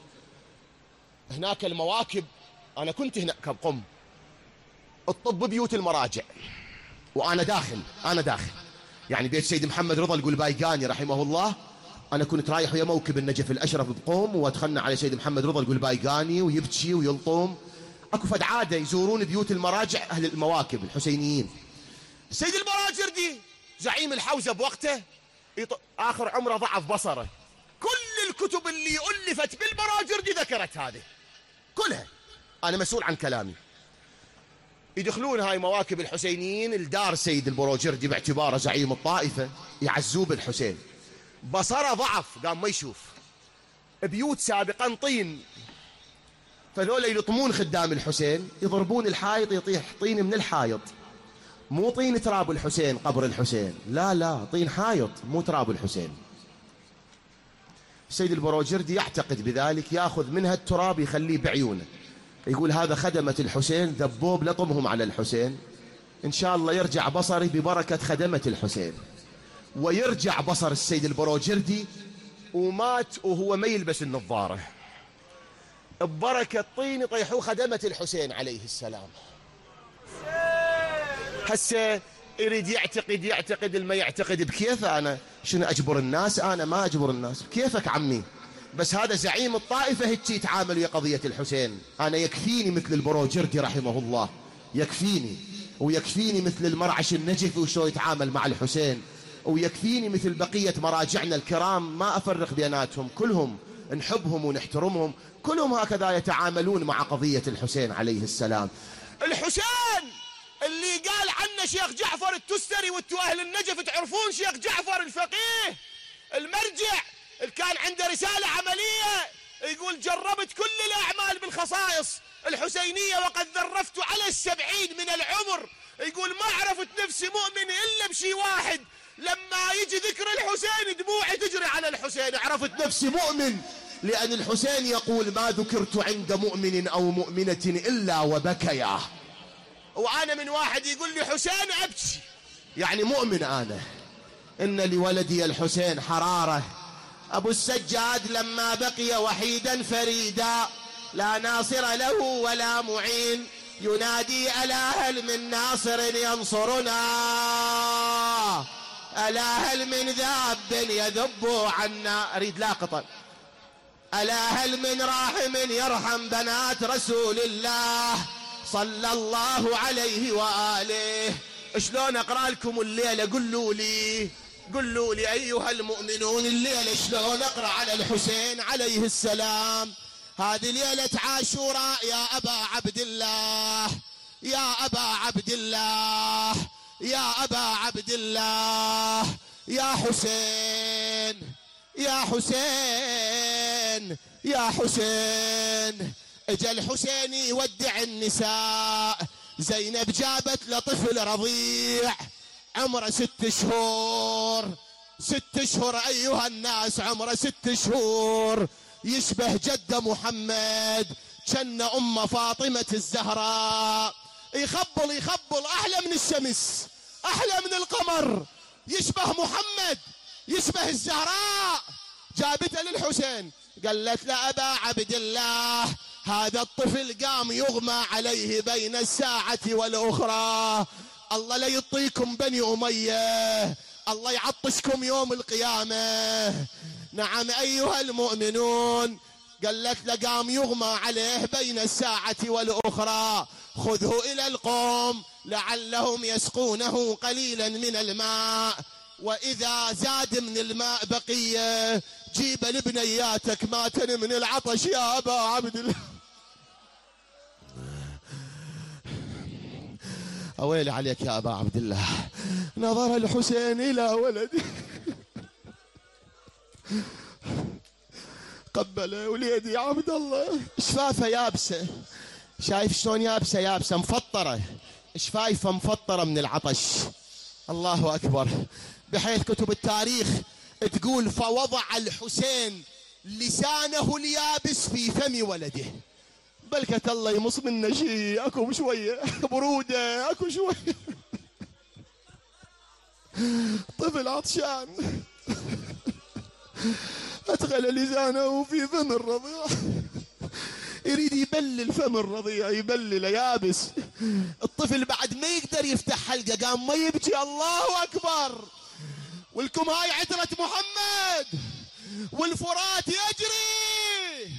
هناك المواكب، أنا كنت هناك بقم، الطب بيوت المراجع، وأنا داخل أنا داخل يعني بيت سيد محمد رضا القلبايقاني رحمه الله. أنا كنت رايح ويا موكب النجف الأشرف بقوم، وأدخلنا على سيد محمد رضا القلبايقاني ويبكي ويلطم. أكو فد عادة يزورون بيوت المراجع أهل المواكب الحسينيين. سيد البراجردي زعيم الحوزة بوقته آخر عمره ضعف بصره، كل الكتب اللي ألفت بالبراجردي ذكرت هذه كلها، أنا مسؤول عن كلامي. يدخلون هاي مواكب الحسينيين الدار سيد البروجردي باعتباره زعيم الطائفة، يعزوه بالحسين، بصره ضعف قام ما يشوف، بيوت سابقا طين، فذولا يلطمون خدام الحسين، يضربون الحائط يطيح طين من الحائط، مو طين تراب الحسين قبر الحسين، لا لا طين حائط مو تراب الحسين. سيد البروجردي يعتقد بذلك، ياخذ منها التراب يخليه بعيونه، يقول هذا خدمة الحسين ذبوب لطمهم على الحسين، إن شاء الله يرجع بصري ببركة خدمة الحسين. ويرجع بصر السيد البروجردي ومات وهو ما يلبس النظارة، ببركة طين يطيحوا خدمة الحسين عليه السلام. هسه يريد يعتقد يعتقد الما يعتقد بكيفه. أنا شنو أجبر الناس؟ أنا ما أجبر الناس، بكيفك عمي، بس هذا زعيم الطائفة هيك يتعامل ويا قضية الحسين. أنا يكفيني مثل البروجردي رحمه الله، يكفيني، ويكفيني مثل المرعش النجفي وشو يتعامل مع الحسين، ويكفيني مثل بقية مراجعنا الكرام، ما أفرق بيناتهم، كلهم نحبهم ونحترمهم، كلهم هكذا يتعاملون مع قضية الحسين عليه السلام. الحسين اللي قال عنه شيخ جعفر التستري، وانتو أهل النجف تعرفون شيخ جعفر الفقيه المرجع اللي كان عنده رسالة عملية، يقول جربت كل الأعمال بالخصائص الحسينية وقد ذرفت على السبعين من العمر، يقول ما عرفت نفسي مؤمن إلا بشي واحد، لما يجي ذكر الحسين دموعي تجري على الحسين، عرفت نفسي مؤمن، لأن الحسين يقول ما ذكرت عند مؤمن أو مؤمنة إلا وبكيا. وأنا من واحد يقول لي حسين أبكي، يعني مؤمن أنا. إن لولدي الحسين حرارة، أبو السجاد لما بقي وحيدا فريدا، لا ناصر له ولا معين، ينادي ألا هل من ناصر ينصرنا، ألا هل من ذاب يذب عنا، أريد لاقطا، ألا هل من راحم يرحم بنات رسول الله صلى الله عليه وآله. شلون أقرأ لكم الليلة؟ قلوا لي قلوا لي أيها المؤمنون الليلة شلون أقرأ على الحسين عليه السلام. هذه ليلة عاشوراء يا أبا عبد الله، يا أبا عبد الله، يا أبا عبد الله، يا حسين يا حسين يا حسين. اجا الحسين يودع النساء، زينب جابت لطفل رضيع عمره ست شهور، ست شهور أيها الناس، عمره ست شهور، يشبه جد محمد، كان أم فاطمة الزهراء، يخبل يخبل أحلى من الشمس، أحلى من القمر، يشبه محمد، يشبه الزهراء. جابته للحسين قالت له أبا عبد الله هذا الطفل قام يغمى عليه بين الساعة والأخرى، الله لا يطيكم بني أمية، الله يعطشكم يوم القيامة. نعم أيها المؤمنون، قالت له قام يغمى عليه بين الساعة والأخرى، خذه إلى القوم لعلهم يسقونه قليلا من الماء، وإذا زاد من الماء بقية جيب لبنياتك ماتن من العطش يا أبا عبد الله. أويلي عليك يا أبا عبد الله. نظر الحسين إلى ولده قبله، وليدي عبد الله شفافه يابسه، شايف شلون يابسه يابسه مفطره، شفايفه مفطره من العطش. الله أكبر. بحيث كتب التاريخ تقول فوضع الحسين لسانه اليابس في فم ولده، بلكة الله يمص منه شيء، اكو شويه بروده، اكو شويه طفل عطشان ادخل لسانه في فم الرضيع، يريد يبلل فم الرضيع، يبلله يابس. الطفل بعد ما يقدر يفتح حلقه قام ما يبكي. الله اكبر. ولكم هاي عترة محمد والفرات يجري.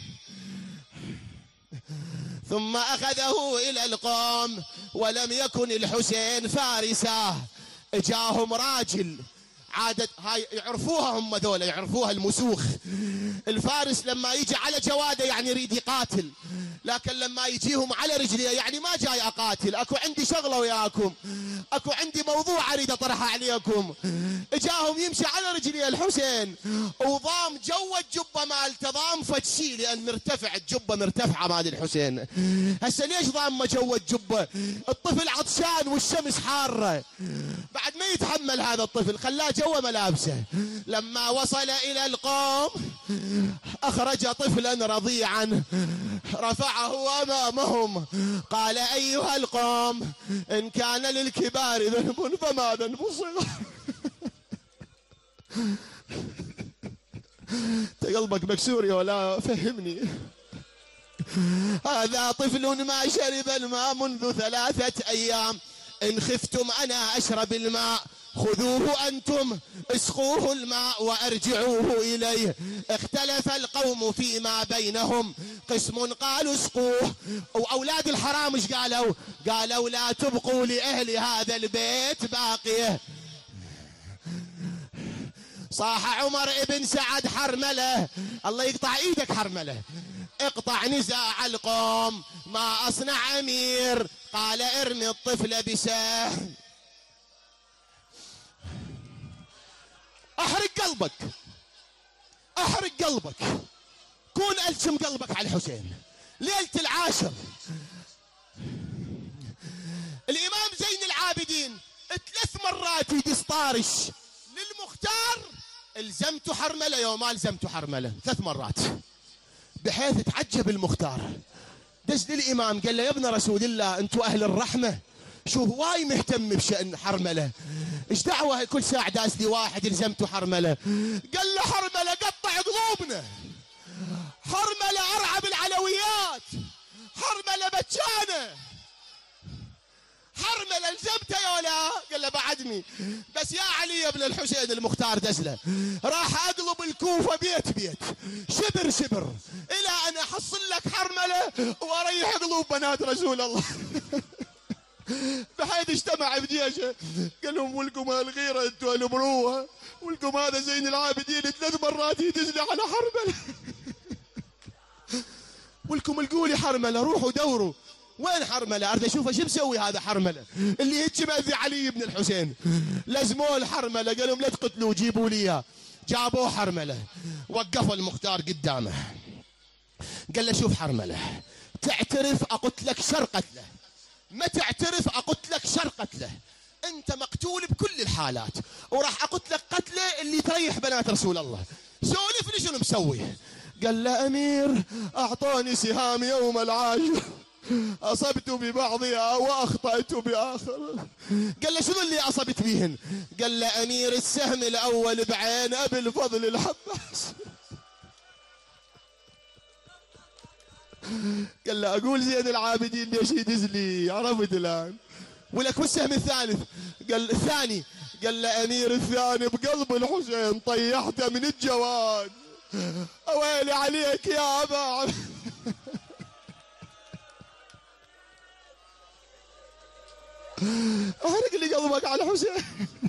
ثم أخذه إلى القوم ولم يكن الحسين فارسا. جاهم راجل، عادة هاي يعرفوها هم ذولا، يعرفوها المسوخ. الفارس لما يجي على جواده يعني يريد يقاتل، لكن لما يجيهم على رجليه يعني ما جاي اقاتل، اكو عندي شغله وياكم، اكو عندي موضوع اريد اطرحه عليكم. اجاهم يمشي على رجليه الحسين وضام جو الجبه مالته، ضام فد شيء لان مرتفع الجبه مرتفعه مال الحسين. هسه ليش ضام جو الجبه؟ الطفل عطشان والشمس حاره، بعد ما يتحمل هذا الطفل، خلاه جوا ملابسه. لما وصل الى القوم اخرج طفلا رضيعا رفعه امامهم، قال ايها القوم ان كان للكبار ذنب فما ذنب الصغار. قلبك مكسور يا ولا فهمني. هذا طفل ما شرب الماء منذ ثلاثة ايام، ان خفتم انا اشرب الماء خذوه أنتم اسقوه الماء وأرجعوه إليه. اختلف القوم فيما بينهم، قسم قالوا اسقوه، وأولاد الحرام ايش قالوا؟ قالوا لا تبقوا لأهل هذا البيت باقيه. صاح عمر ابن سعد حرملة، الله يقطع ايدك حرملة، اقطع نزاع القوم، ما أصنع أمير؟ قال ارمي الطفل بسهم. احرق قلبك، احرق قلبك، كون الجم قلبك على الحسين. ليلة العاشر الامام زين العابدين ثلاث مرات يدس طارش للمختار، الزمت حرملة يوم ما الزمت حرملة، ثلاث مرات، بحيث تعجب المختار. دز للامام قال له يا ابن رسول الله انتوا اهل الرحمة، شوف واي مهتم بشأن حرملة، ايش دعوة كل ساعة داس لي واحد الزمته حرملة؟ قال له حرملة قطع قلوبنا، حرملة ارعب العلويات، حرملة بتشانة، حرملة الزمته يا ولا؟ قال له بعدني، بس يا علي يا ابن الحسين المختار دزله، راح اقلب الكوفة بيت بيت شبر شبر الى ان احصل لك حرملة واريح قلوب بنات رسول الله. بحيث اجتمع بجيشه قال لهم ولكم هالغيره انتوا البروها، ولكم هذا زين العابدين ثلاث مرات يدزلي على حرمله. ولكم القولي حرمله، روحوا دوروا وين حرمله، اريد اشوفه شو مسوي هذا حرمله اللي هيك ماذي علي بن الحسين. لزموه الحرمله، قال لهم لا تقتلوا جيبوا لي اياه. جابوه حرمله، وقفوا المختار قدامه، قال له شوف حرمله، تعترف اقتلك شر قتله، ما تعترف اقتلك شر قتله، انت مقتول بكل الحالات، وراح اقتلك قتله اللي تريح بنات رسول الله. سولف لي شنو مسوي؟ قال له امير اعطوني سهام يوم العاشر، اصبت ببعضها واخطأت باخر. قال له شنو اللي اصبت بهن؟ قال له امير السهم الاول بعين ابي الفضل الحباس. قال له اقول زين العابدين ليش يدز لي، عرفت الان. ولك والسهم الثالث؟ قال الثاني، قال له امير الثاني بقلب الحسين طيحته من الجواد، اويلي عليك يا ابا. احرق لي قلبك على الحسين.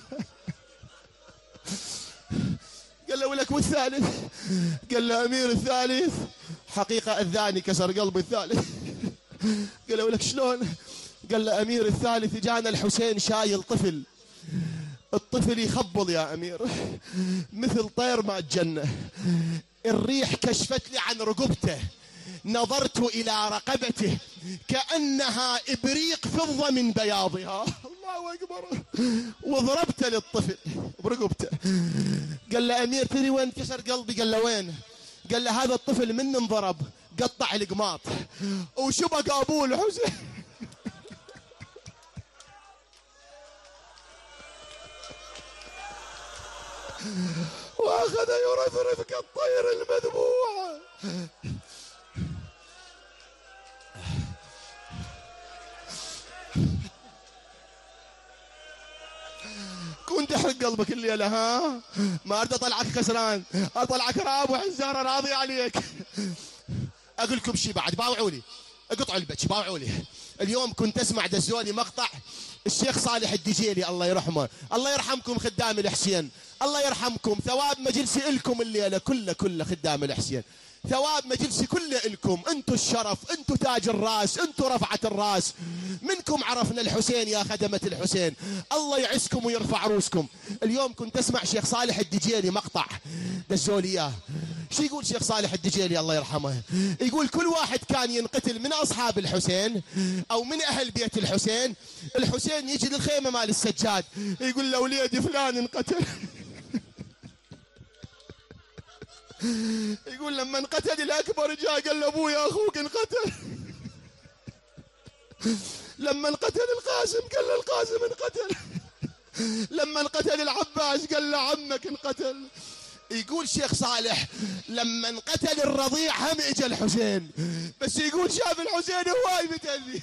قال له ولك والثالث؟ قال له امير الثالث حقيقة الثاني كسر قلب الثالث. قال له ولك شلون؟ قال له امير الثالث جانا الحسين شايل طفل، الطفل يخبل يا امير مثل طير ما الجنة، الريح كشفت لي عن رقبته، نظرت الى رقبته كأنها ابريق فضة من بياضها، الله اكبر، وضربت للطفل برقبته. قال له امير تدري وين كسر قلبي؟ قال له وين؟ قال له هذا الطفل من انضرب قطع القماط وشبك ابوه الحسين. واخذ يرفرف كالطير المذبوح. كنت يحرق قلبك الليلة ها؟ ما أريد أطلعك خسران، أطلعك رابح، الزهرة راضي عليك. أقول لكم شي بعد، باوعوا لي، اقطعوا البتش، باوعوا لي. اليوم كنت أسمع دزولي مقطع الشيخ صالح الدجيلي الله يرحمه، الله يرحمكم خدام الحسين، الله يرحمكم، ثواب مجلسي إلكم الليلة كله كله خدام الحسين، ثواب مجلسي كله إلكم، انتو الشرف، انتو تاج الراس، انتو رفعة الراس، منكم عرفنا الحسين يا خدمة الحسين، الله يعزكم ويرفع روسكم. اليوم كنت اسمع شيخ صالح الدجيلي مقطع دزولي اياه، شو يقول شيخ صالح الدجيلي الله يرحمه؟ يقول كل واحد كان ينقتل من اصحاب الحسين او من اهل بيت الحسين، الحسين يجي للخيمة مال السجاد يقول له وليدي فلان انقتل. يقول لما انقتل الأكبر جاء قال له أبويا أخوك انقتل. لما انقتل القاسم قال له القاسم انقتل. لما انقتل العباس قال له عمك انقتل. يقول شيخ صالح لما انقتل الرضيع هم اجى الحسين، بس يقول شاف الحسين هواي متأذي.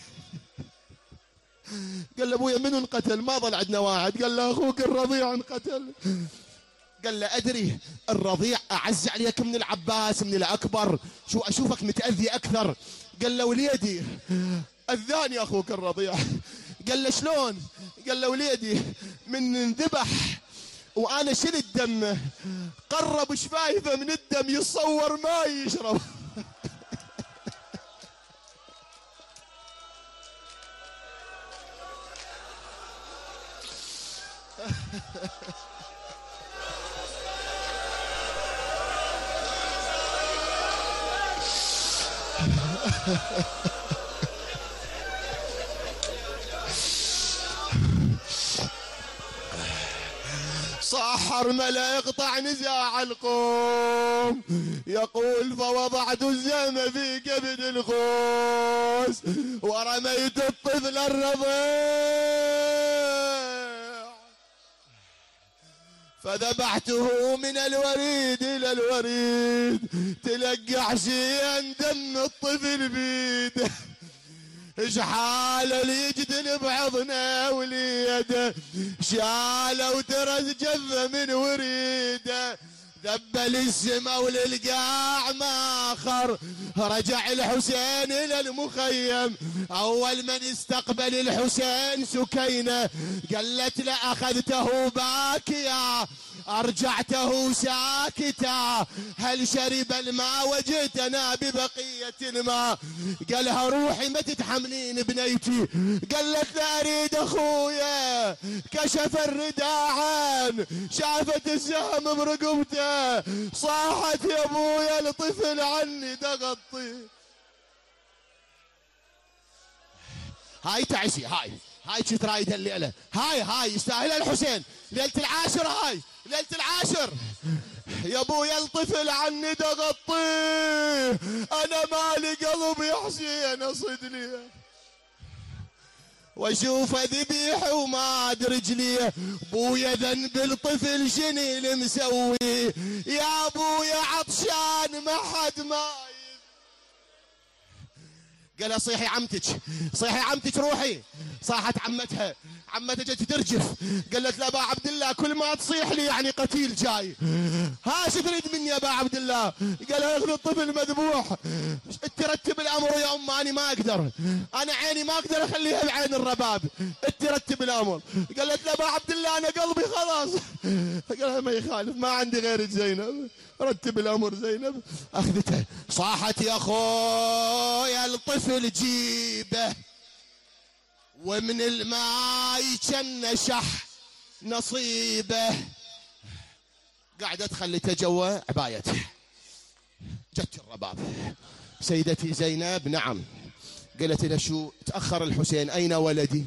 قال له أبويا منو انقتل؟ ما ظل عندنا واحد. قال له أخوك الرضيع انقتل. قال له أدري الرضيع أعز عليك من العباس من الأكبر، شو أشوفك متأذي أكثر. قال له وليدي أذاني أخوك الرضيع. قال له شلون؟ قال له وليدي من انذبح وأنا شلت دمه قرب شفايفه من الدم يتصور ما يشرب. صاحر ملا يقطع نزاع القوم يقول فوضعت الزم في كبد الخوس ورميت الطفل الرضيع فذبحته من الوريد الى الوريد تلقى حشيا دم الطفل بيده اشحال اللي يجدل بعضنا وليده شاله وترز جفه من وريده ذبل السما وللقاع ماخر رجع الحسين الى المخيم اول من استقبل الحسين سكينه قالت له اخذته باكيا أرجعته ساكتا هل شرب الماء وجئتنا ببقية الماء قالها روحي ما تتحملين بنيتي قالت لا أريد أخويا كشف الرداء عن شافت السهم برقبته صاحت يا أبويا الطفل عني تغطي. هاي تعسي هاي هاي شت رايدة الليلة هاي هاي يستاهل الحسين ليلة العاشر هاي ليلة العاشر يا ابويا الطفل عني تغطيه انا مالي قلب يا حسين اصدني واشوفه ذبيح وما ادري رجليه بويا ذنب الطفل شني المسوي يا ابويا عطشان ما حد ما قال صيحي عمتك صيحي عمتك روحي صاحت عمتها عمتها جت ترجف قالت لا ابا عبد الله كل ما تصيح لي يعني قتيل جاي ها شو تريد مني يا ابا عبد الله قال اخذ الطفل مذبوح ترتب الامر يا ام انا ما اقدر انا عيني ما اقدر اخليها بعين الرباب ترتب الامر قالت لا ابا عبد الله انا قلبي خلاص قال ما يخالف ما عندي غيرك زينب رتب الامر زينب اخذته صاحت يا اخويا الطفل جيبه ومن الماء كان شح نصيبه قاعدة خليته جوا عبايته جت الرباب سيدتي زينب نعم قالت له شو تأخر الحسين أين ولدي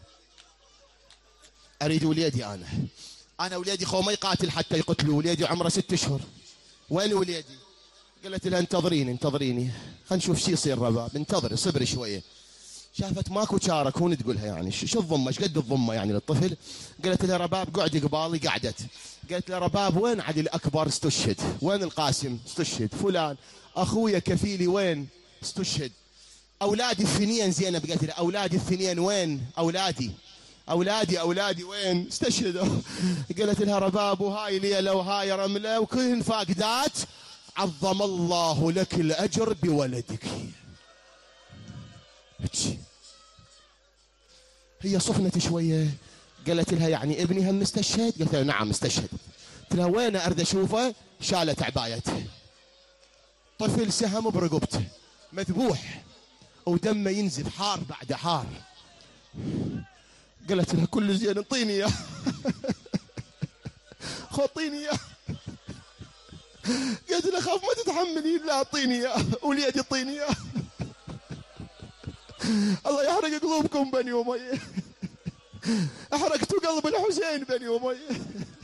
أريد وليدي أنا أنا وليدي خو ما يقاتل حتى يقتلوا وليدي عمره ست أشهر وين وليدي قالت لها انتظريني انتظريني خلينا نشوف شو يصير رباب انتظري صبري شوية شافت ماكو شارك هون تقولها يعني شو الضمه ايش قد الضمه يعني للطفل قالت لها رباب قعدي قبالي قعدت قالت لها رباب وين علي الاكبر استشهد وين القاسم استشهد فلان اخويا كفيلي وين استشهد اولادي الثنين زينب قالت لها اولادي الثنين وين اولادي أولادي أولادي وين استشهدوا. قالت لها رباب وهاي ليلة وهاي رملة وكلهن فاقدات، عظم الله لك الأجر بولدك. هي صفنت شوية، قالت لها يعني ابني هم استشهد؟ قالت لها نعم استشهد. قلت لها وين أرد أشوفه؟ شالت عبايته، طفل سهم برقبته مذبوح ودمه ينزف حار بعد حار. قالت لها كل زين انطيني اياه. خطيني اياه. قالت لها خاف ما تتحملين، لا اعطيني اياه وليد يعطيني اياه. الله يحرق قلوبكم بني أمية، احرقتوا قلب الحسين بني أمية.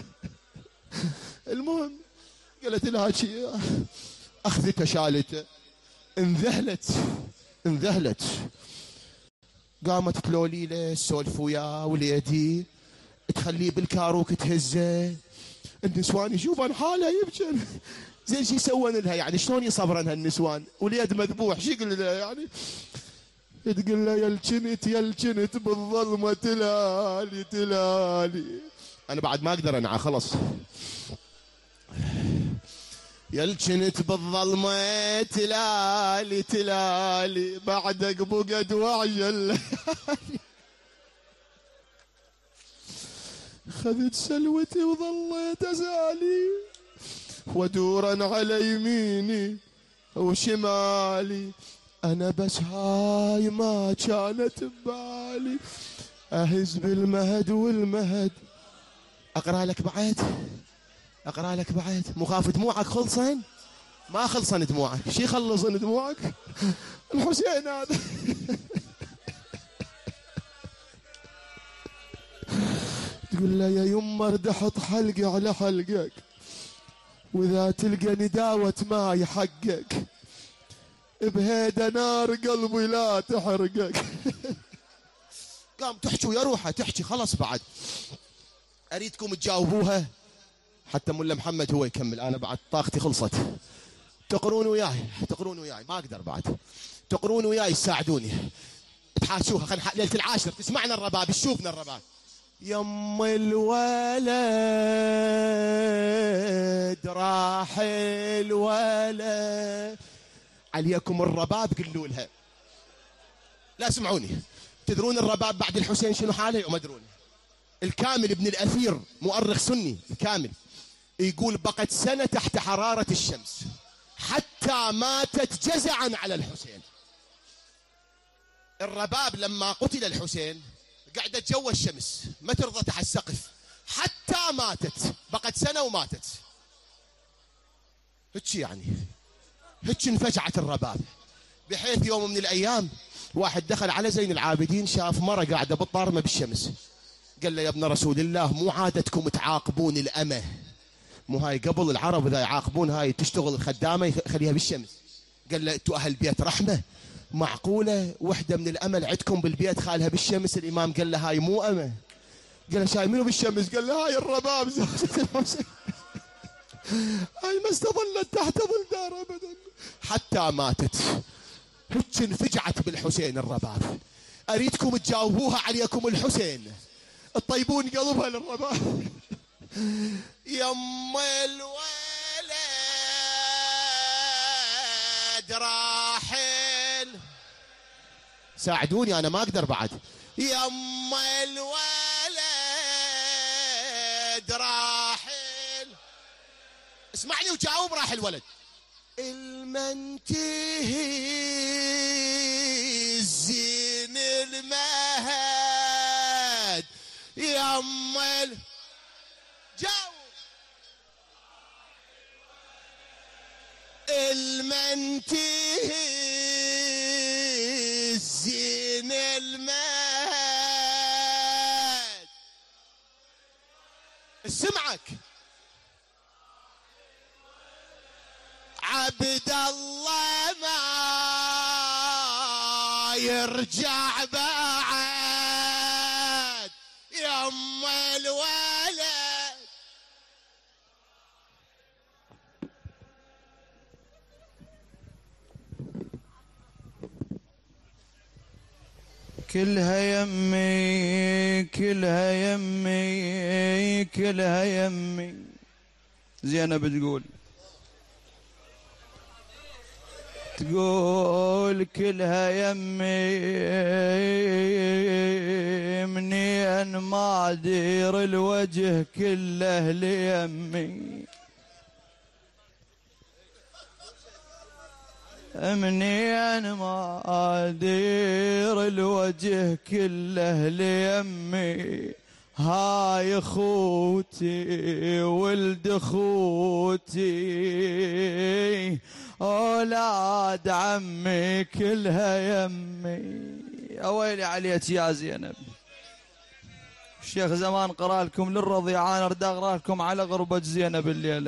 المهم قالت لها شيء، اخذته شالته، انذهلت انذهلت. قامت تلوليله تسولف وياه وليدي، تخليه بالكاروك تهزه. النسوان يشوفن حاله يبكن، زين شي يسوون لها يعني؟ شلون يصبرن هالنسوان؟ وليد مذبوح شي يقول لها يعني؟ تقول له يلجنت يلجنت بالظلمه تلالي تلالي. انا بعد ما اقدر انعى خلص. يلجنت بالظلمه تلالي تلالي بعدك بقد وعجل. خذت سلوتي وظليت ازالي ودورا على يميني وشمالي. انا بس هاي ما كانت ببالي، اهز بالمهد والمهد. اقرا لك بعد اقرا لك بعد. مخاف دموعك خلصن؟ ما خلصن دموعك. شي خلصن دموعك؟ الحسين هذا. تقول له يا يمه ارد احط حلقي على حلقك، واذا تلقى نداوة ماي حقك، بهيدا نار قلبي لا تحرقك. قام تحكي ويا روحها تحكي خلص. بعد اريدكم تجاوبوها حتى ملا محمد هو يكمل، انا بعد طاقتي خلصت. تقرون وياي تقرون وياي ما اقدر بعد. تقرون وياي تساعدوني تحاشوها. خلينا ليله العاشر تسمعنا الرباب تشوفنا الرباب. يم الولد راح الولد، عليكم الرباب قلوا لها. لا سمعوني، تدرون الرباب بعد الحسين شنو حاله وما تدرون؟ الكامل ابن الأثير مؤرخ سني الكامل يقول بقت سنة تحت حرارة الشمس حتى ماتت جزعا على الحسين. الرباب لما قتل الحسين قعدت جوا الشمس ما ترضى تحت السقف حتى ماتت، بقت سنة وماتت. هيك يعني هيك انفجعت الرباب، بحيث يوم من الأيام واحد دخل على زين العابدين شاف مرة قاعدة بالطارمة بالشمس، قال له يا ابن رسول الله مو عادتكم تعاقبون الأمة؟ مو هاي قبل العرب إذا يعاقبون هاي تشتغل الخدامة يخليها بالشمس. قال له انتوا أهل بيت رحمة، معقولة وحدة من الأمل عندكم بالبيت خالها بالشمس؟ الإمام قال له هاي مو أمة. قال له شاي منو بالشمس؟ قال له هاي الرباب زوجة الحسين، هاي ما استظلت تحت ظل دار أبدا حتى ماتت. هيك انفجعت بالحسين الرباب. أريدكم تجاوبوها عليكم الحسين، تطيبون قلبها للرباب. يم الولد راحل، ساعدوني أنا ما أقدر بعد. يم الولد راحل، اسمعني وجاوب. راح الولد المنتهي الزين المهد. يم ال... جاوب. المنتهي الزين المهد. سمعك عبد الله ما يرجع بعد. يم الولد كلها يمي كلها يمي كلها يمي. زينب تقول تقول كلها يمي منين ما ادير الوجه كله ليمي، منين ما ادير الوجه كله ليمي. هاي اخوتي ولد اخوتي اولاد عمي كلها يمي. اويلي عليك يا زينب. الشيخ زمان قرأ لكم للرضيعان، ارد اقرأ لكم على غربة زينب الليلة.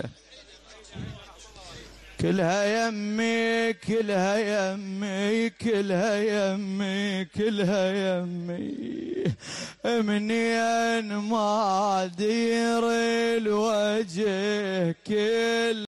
كلها يمي كلها يمي كلها يمي كلها يمي منين ما دير الوجه كل